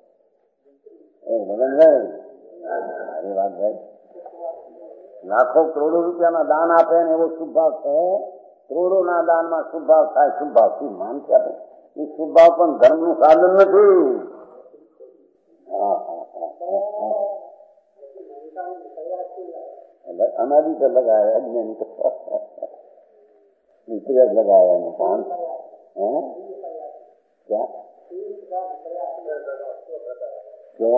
बदल गए सारी बात भाई. लाखों करोड़ों रुपया ना दान आपे ने वो शुभ भाव है. करोड़ों ना दान में शुभ भाव था. शुभ भाव की मान के आपे ये शुभ भाव पण धर्म नु साधन नहीं. अनादि से लगा है अज्ञानी को. प्रयास लगाया है कौन है क्या क्यों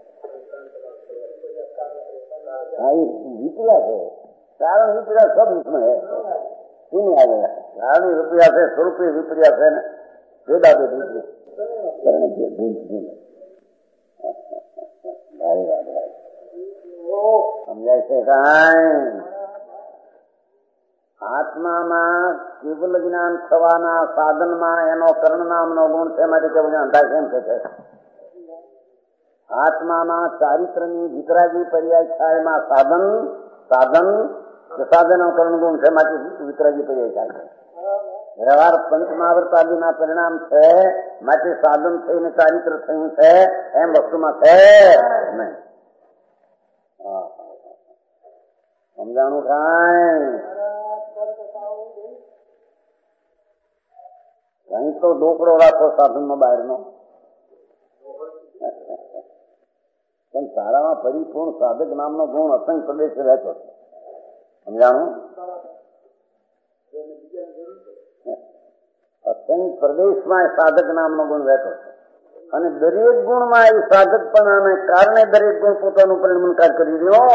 हाँ ये विप्रयास है कारण विप्रयास सब उसमें है क्यों नहीं आ गया कारण विप्रयास है स्वरूप विप्रयास है ना भेदा भेद करने के भूल भूल भाई भाई समझाय છે કાંઈ આત્મામાં કેવલ જ્ઞાન થવાના સાધનમાં એનો કર્ણ નામનો ગુણ છે માટે કેવલ અંધાય કેમ છે આત્મામાં ચારિત્રની વિતરાગી પર્યાય થાય એમાં સાધન સાધન સાધનો કર્ણ ગુણ છે માટે વિતરાગી પર્યાય થાય છે વ્યવહાર પંચમાવર્તાદિના પરિણામ છે માટે સાધન થઈને ચારિત્ર થયું છે એમ વસ્તુમાં છે નહીં સમજાણું કાંઈ કઈ તો ડોકડો રાખો સાધનમાં બહારનો પણ તારામાં પરિપૂર્ણ સાધક નામનો ગુણ અસંગ પ્રદેશ રહેતો છે સમજાણું અસંગ પ્રદેશમાં સાધક નામનો ગુણ રહેતો છે અને દરેક ગુણમાં એ સાધકપણાને કારણે દરેક ગુણ પોતાનું પરિણમનકાર કરી રહ્યો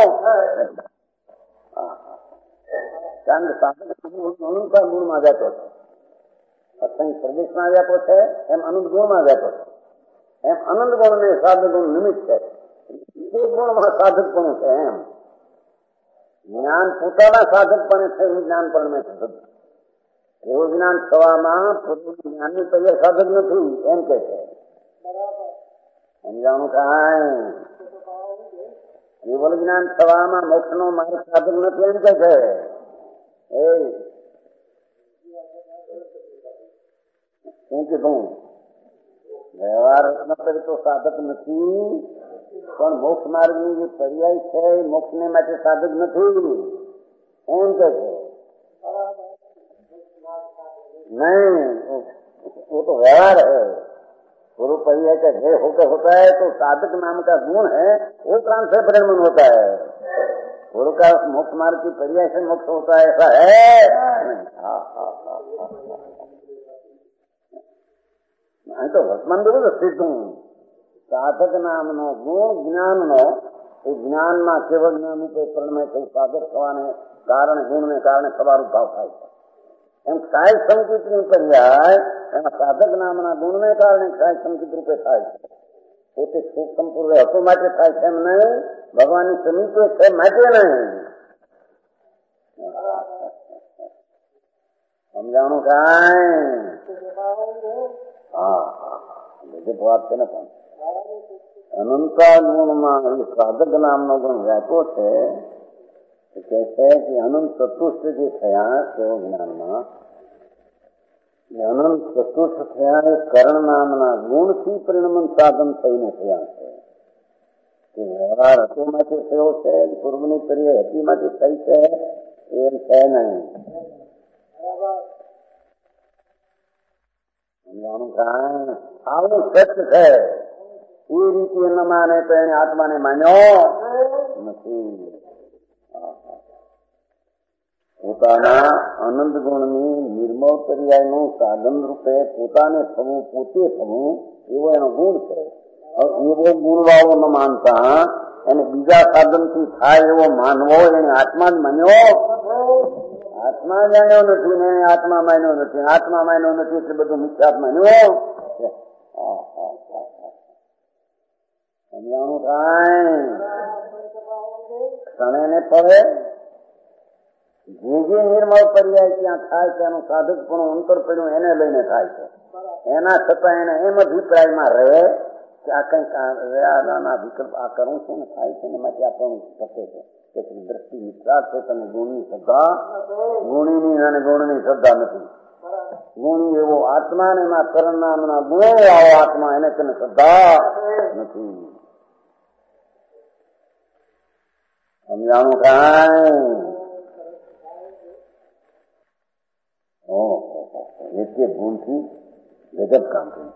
કારણ કે સાધક અનુસાર ગુણમાં જતો છે અસંગ પ્રદેશમાં વ્યાપો છે એમ અનંત ગુણમાં વ્યાપો છે એમ અનંત ગુણ ને સાધક ગુણ નિમિત્ત છે એક ગુણમાં સાધકપણું છે એમ જ્ઞાન પોતાના સાધકપણે થયું જ્ઞાન પણ મેં થતું એવું જ્ઞાન થવામાં પોતાનું જ્ઞાનની તૈયાર સાધક નથી એમ કે છે સમજાણું કાંઈ કેવલ જ્ઞાન થવામાં મોક્ષ નો માર્ગ સાધક નથી એમ કે છે એ શું કીધું વ્યવહાર તો સાધક નથી પણ મોક્ષ માર્ગની જે પર્યાય છે એ મોક્ષને માટે સાધક નથી એમ કે છે नहीं वो तो व्यवहार है गुरु पर्याय का जय होकर होता है तो साधक नाम का गुण है वो प्राण से परिणमन होता है गुरु का मोक्ष मार्ग की पर्याय से मोक्ष होता है ऐसा है नहीं तो वर्तमान देखो सिद्ध हूँ साधक नाम नो गुण ज्ञान नो એ જ્ઞાનમાં કેવળ જ્ઞાન રૂપે પરિણમે થઈ સાધક થવાને કારણે ગુણને કારણે સવાર ઉભાવ થાય છે એમ ક્ષાય સંકિતની પર્યાય એમાં સાધક નામના ગુણને કારણે ક્ષાય સંકિત રૂપે થાય છે પોતે સુખ સંપૂર્ણ હતો માટે થાય છે એમ નહીં ભગવાનની સમીપે છે માટે નહીં સમજાણું કાંઈ હા બીજી વાત છે ને પણ અનંતા ગુણમાં એ સાધક નામનો ગુણ વ્યાપો છે કહે છે કે અનંત ચતુષ્ટ જે થયા તેઓ જ્ઞાનમાં અનંત ચતુષ્ટ થયા એ કર્ણ નામના ગુણથી પરિણમન સાધન થઈને થયા છે વ્યવહાર હતો માટે થયો છે પૂર્વની પર્યાય હતી માટે થઈ છે એમ છે નહીં સમજાણું કાંઈ આવું સત્ય છે એ રીતે ન માને તો એને આત્માને માન્યો નથી પોતાના આનંદ ગુણની નિર્મળ પર્યાયનું સાધન રૂપે પોતાને થવું પોતે થવું એવો એનો ગુણ છે એવો ગુણવાળો ન માનતા એને બીજા સાધનથી થાય એવો માનવો એને આત્મા જ માન્યો આત્મા જાણ્યો નથી ને આત્મા માન્યો નથી આત્મા માન્યો નથી એટલે બધું મિથ્યાત્મા માન્યો સમજાણું થાય ક્ષણે ને પડે જે જે નિર્મળ પર્યાય ત્યાં થાય તેનું સાધક પણ અંતર પડ્યું એને લઈને થાય છે એના છતાં એને એમ અભિપ્રાયમાં રહે કે આ કઈક આના વિકલ્પ આ કરવું છે ને થાય છે ને માટે આપણું શકે છે તેથી દ્રષ્ટિ વિચાર છે તમે ગુણની શ્રદ્ધા ગુણીની અને ગુણની શ્રદ્ધા નથી ગુણી એવો આત્મા ને એમાં કરણ નામના ગુણો આવો આત્મા એને તેને શ્રદ્ધા નથી સમજાણું કાંઈ એક એક ગુણથી ગજબ કામ કર્યું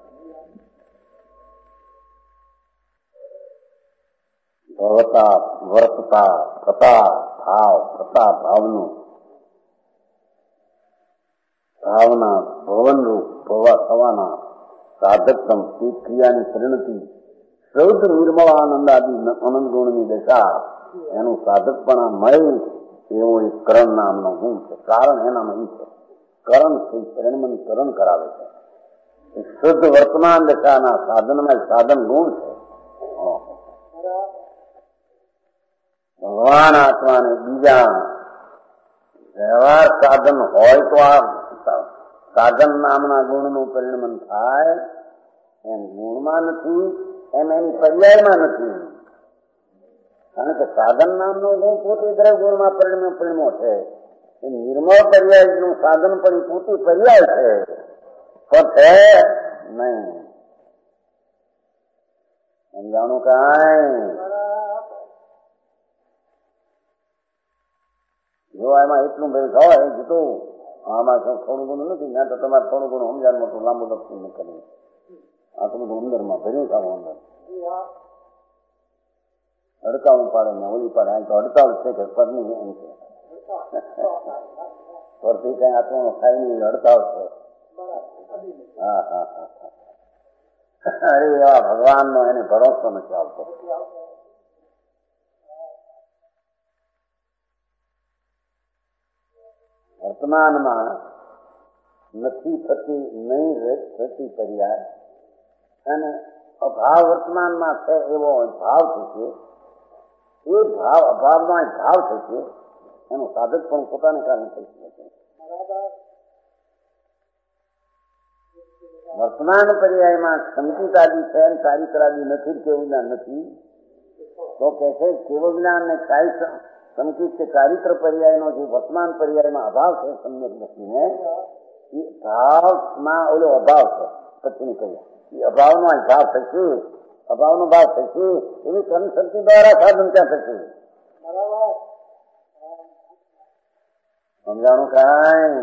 ભવતા વર્તતા થતા ભાવ થતા ભાવનું ભાવના ભવનરૂપ ભવા થવાના સાધકતમ તે ક્રિયાની પરિણતિ સૌદ નિર્મળ આનંદ આદિ આનંદ ગુણની દશા એનું સાધકપણા મળે એવો એક કરણ નામનો ગુણ છે. કારણ એનામાં એ છે કરણ છે, પરિણમન કરણ કરાવે છે. શુદ્ધ વર્તમાન દશાના સાધનમાં સાધન ગુણ છે. ભગવાન આત્માને બીજા વ્યવહાર સાધન હોય તો આ સાધન નામના ગુણનું પરિણમન થાય, એમ ગુણમાં નથી, એમ એની પર્યાયમાં નથી. કારણ કે સાધન નામનો ગુણ પોતે દ્રવ ગુણમાં પરિણમ પરિણમો છે. એ નિર્મળ પર્યાયનું સાધન પણ પોતે પર્યાય છે, પણ છે નહીં. સમજાણું કાંઈ? જો એમાં એટલું બધું હોય જીતું આમાં થોડું ઘણું નથી, ત્યાં તો તમારે થોડું ઘણું સમજાણ મોટું લાંબુ લખતું ન કરવું. આ તો બધું અંદરમાં ભર્યું થાવ અંદર અડકાવું પાડે ને ઓલી પાડે. આ તો અડકાવ છે કે પરની એમ છે, પરથી કઈ આત્માનો થાય નહીં, અડકાવ છે. હા હા હા અરે એવા ભગવાન નો એને ભરોસો નથી આવતો. વર્તમાનમાં નથી થતી નહીં થતી પર્યાય અને અભાવ વર્તમાનમાં છે એવો ભાવ થશે. એ ભાવ અભાવમાં ભાવ થશે એનું સાધક પણ પોતાને કારણે થઈ શકે. વર્તમાન પર્યાયમાં સંકિતાદિ છે ચારિત્રાદિ નથી, કેવું જ્ઞાન નથી. તો કે છે કેવું જ્ઞાન ને સંકિત કે ચારિત્ર પર્યાયનો જે વર્તમાન પર્યાયમાં અભાવ છે સમ્યક દૃષ્ટિને, એ ભાવમાં ઓલો અભાવ છે પછીની કહ્યા એ અભાવનો ભાવ થશે, અભાવનો ભાવ થશે એવી કર્મ શક્તિ દ્વારા સાધન ત્યાં થશે. સમજાણું કાંઈ?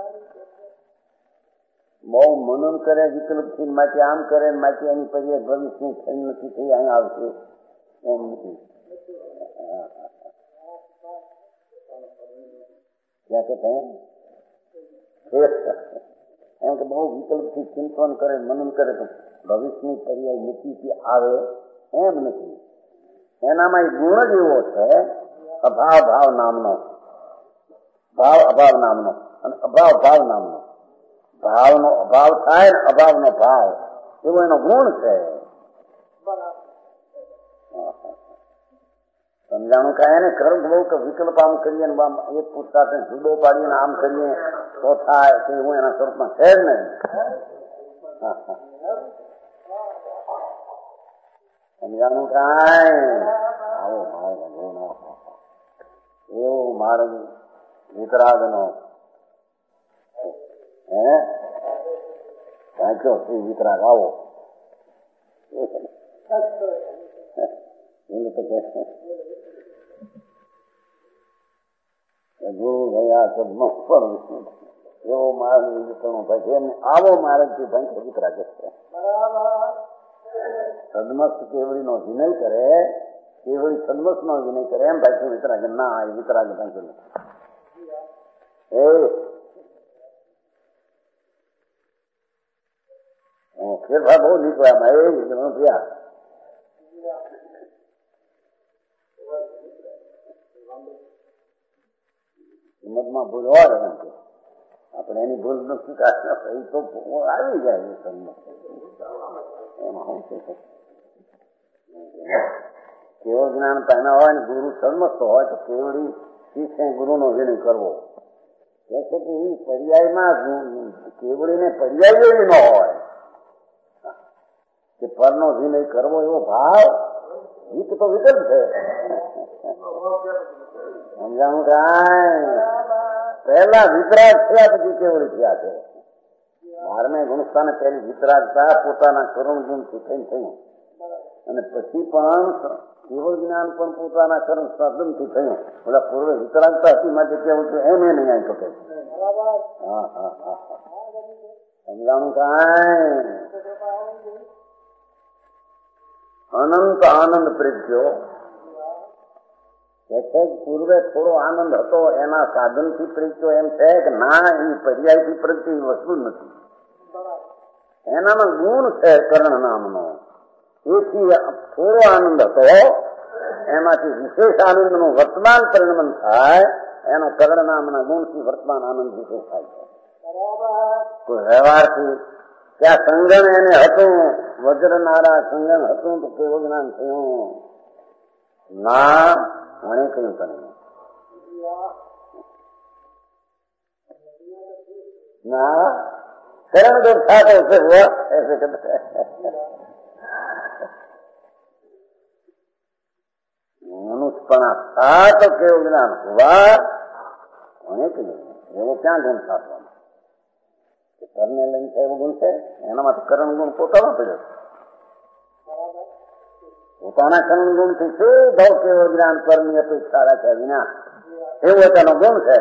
બહુ મનન કરે વિકલ્પ થી માટે આમ કરે માટે એની પર્યાય ભવિષ્યની થઈ નથી થઈ અહીંયા આવશે એમ નથી. क्या कहते हैं એમ કે બહુ વિકલ્પથી ચિંતન કરે મનન કરે તો ભવિષ્યની પર્યાય નીતિથી આવે એમ નથી. એનામાં ગુણ જ એવો છે અભાવ ભાવ નામનો, ભાવ અભાવ નામનો અને અભાવ ભાવ નામનો. ભાવનો અભાવ થાય ને અભાવનો ભાવ એવો એનો ગુણ છે. સમજાણું કાંઈ ને કર્મ બહુ કે વિકલ્પ આમ કરીએ ને એક પુસ્તક જુદો પાડીને આમ કરીએ તો થાય કે હું એના સ્વરૂપમાં છે જ નહીં. સમજાણું કાંઈ? આવો માર્ગ એવો માર્ગ વિતરાગનો હે સાચો શ્રી વિતરાગ આવો ગુરુ ગયા સદમસ્ત પણ એવો માર્ગ વિતરણો થાય છે. એમને આવો માર્ગ થી ભંગ વિતરાગે છે. સદમસ્ત કેવડી નો વિનય કરે, કેવડી સદમસ્ત નો વિનય કરે એમ ભાઈ વિતરાગે ના એ વિતરાગે ભંગ નથી. ફેરફાર બહુ નીકળ્યા એ થયા. કિંમતમાં ભૂલ હોય એમ કે આપણે એની ભૂલ નો સ્વીકાર એ તો આવી જાય એમાં શું છે. કેવળ જ્ઞાન પામ્યા હોય ને ગુરુ સન્મસ્ત હોય તો કેવડી શિષ્ય ગુરુ નો વિનય કરવો કે છે કે એ પર્યાયમાં કેવડીને પર્યાય એવી ન હોય કે પરનો વિનય કરવો એવો ભાવ વિક તો વિકલ્પ છે. સમજાણું કાંઈ? પહેલા વિતરાગ થયા પછી કેવડી થયા છે. બારમે ગુણસ્થાને પહેલી વિતરાગતા પોતાના કરુણ ગુણથી થઈને થયું અને પછી પણ કેવળ જ્ઞાન પણ પોતાના કર્મ સાધનથી થયું. બધા પૂર્વે વિતરાગતા હતી માટે કેવું છે એમ એ નહીં આવી શકે. હા હા હા સમજાણું કાંઈ? અનંત આનંદ પ્રજ્ઞો કે છે પૂર્વે થોડો આનંદ હતો એના સાધનથી પ્રગટ્યો એમ છે કે ના, એ પર્યાયથી પ્રગટી વસ્તુ નથી. એનામાં ગુણ છે કરણ નામનો. એથી થોડો આનંદ હતો, એમાંથી વિશેષ આનંદનું વર્તમાન પરિણમન થાય, એનો કરણ નામના ગુણથી વર્તમાન આનંદ વિશેષ થાય છે. કોઈ વ્યવહારથી ત્યાં સંગણ એને હતું, વજ્રનારા સંગણ હતું તો કેવું જ્ઞાન થયું? ના, મને કહ્યું તને ના करण जब था तो उसे हुआ ऐसे कहते हैं। मनुष्यपना था तो केवल ज्ञान हुआ होने के लिए वो क्या गुण था करने लगी है वो गुण છે એનામાં તો કરણ ગુણ પોતાનો પડ્યો પોતાના કરણ ગુણથી સીધો કેવળ જ્ઞાન પરની અપેક્ષા રાખ્યા વિના એવો તેનો ગુણ છે.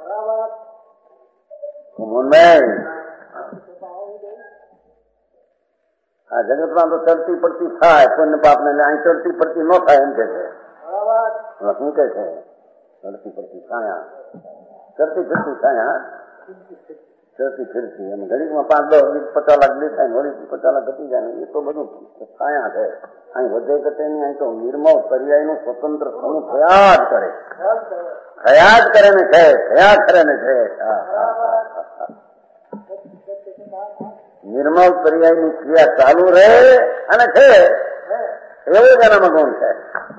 આ જગતમાં તો ચડતી પડતી થાય પુણ્ય પાપ ને અહીં ચડતી પડતી ન થાય એમ કે છે. શું કે છે? ચડતી પડતી છાયા ચડતી ફરતી છાયા ચડતી ફિરતી અને ઘડીકમાં પાંચ દસ વીસ પચાસ લાખ દેખાય ઘડી પચાસ લાખ ઘટી જાય એ તો બધું છાયા છે. અહીં વધે ઘટે નહીં, અહીં તો નિર્મળ પર્યાય નું સ્વતંત્ર સમૂહ થયા જ કરે થયા જ કરે ને છે થયા કરે ને છે. નિર્મળ પર્યાય ની ક્રિયા ચાલુ રહે અને છે એવો જ એનામાં ગુણ છે.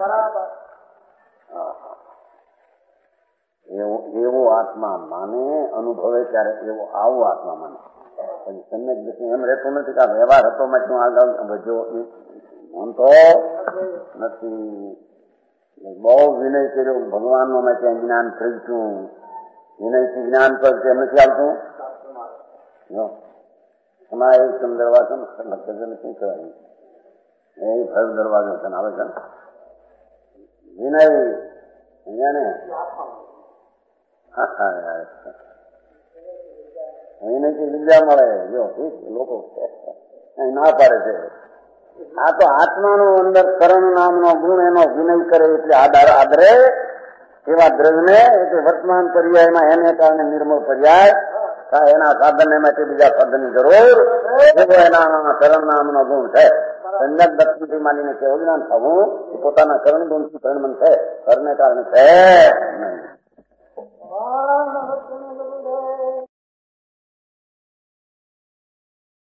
એવો આત્મા માને અનુભવે ત્યારે એવો આવો આત્મા માને. પછી સમ્યક દ્રષ્ટિ એમ રહેતું નથી કે આ વ્યવહાર હતો માં હું આગળ વધ્યો એમ તો નથી. બહુ વિનય કર્યો ભગવાન નો મેં ત્યાં જ્ઞાન ખરીદ્યું વિનયથી જ્ઞાન પર કેમ નથી આવતું? તમારે એક દરવાજો શું કહેવાય એ ભર દરવાજો છે આવે છે વિનય અહીંયા ને વિનયથી વિદ્યા મળે જો લોકો ના પાડે છે. આ તો આત્માનો અંદર કરણ નામનો ગુણ એનો વિનય કરે એટલે આધાર આદરે એવા દ્રવ્યને એટલે વર્તમાન પર્યાયમાં એને કારણે નિર્મળ પર્યાય એના સાધન માટે બીજા સાધનની જરૂર એવો એના કરણ નામનો ગુણ છે. સંજ્ઞક દર્શનથી માનીને કેવું જ્ઞાન થવું એ પોતાના કરણ ગુણથી પરિણમન છે, કરને કારણે છે નહીં.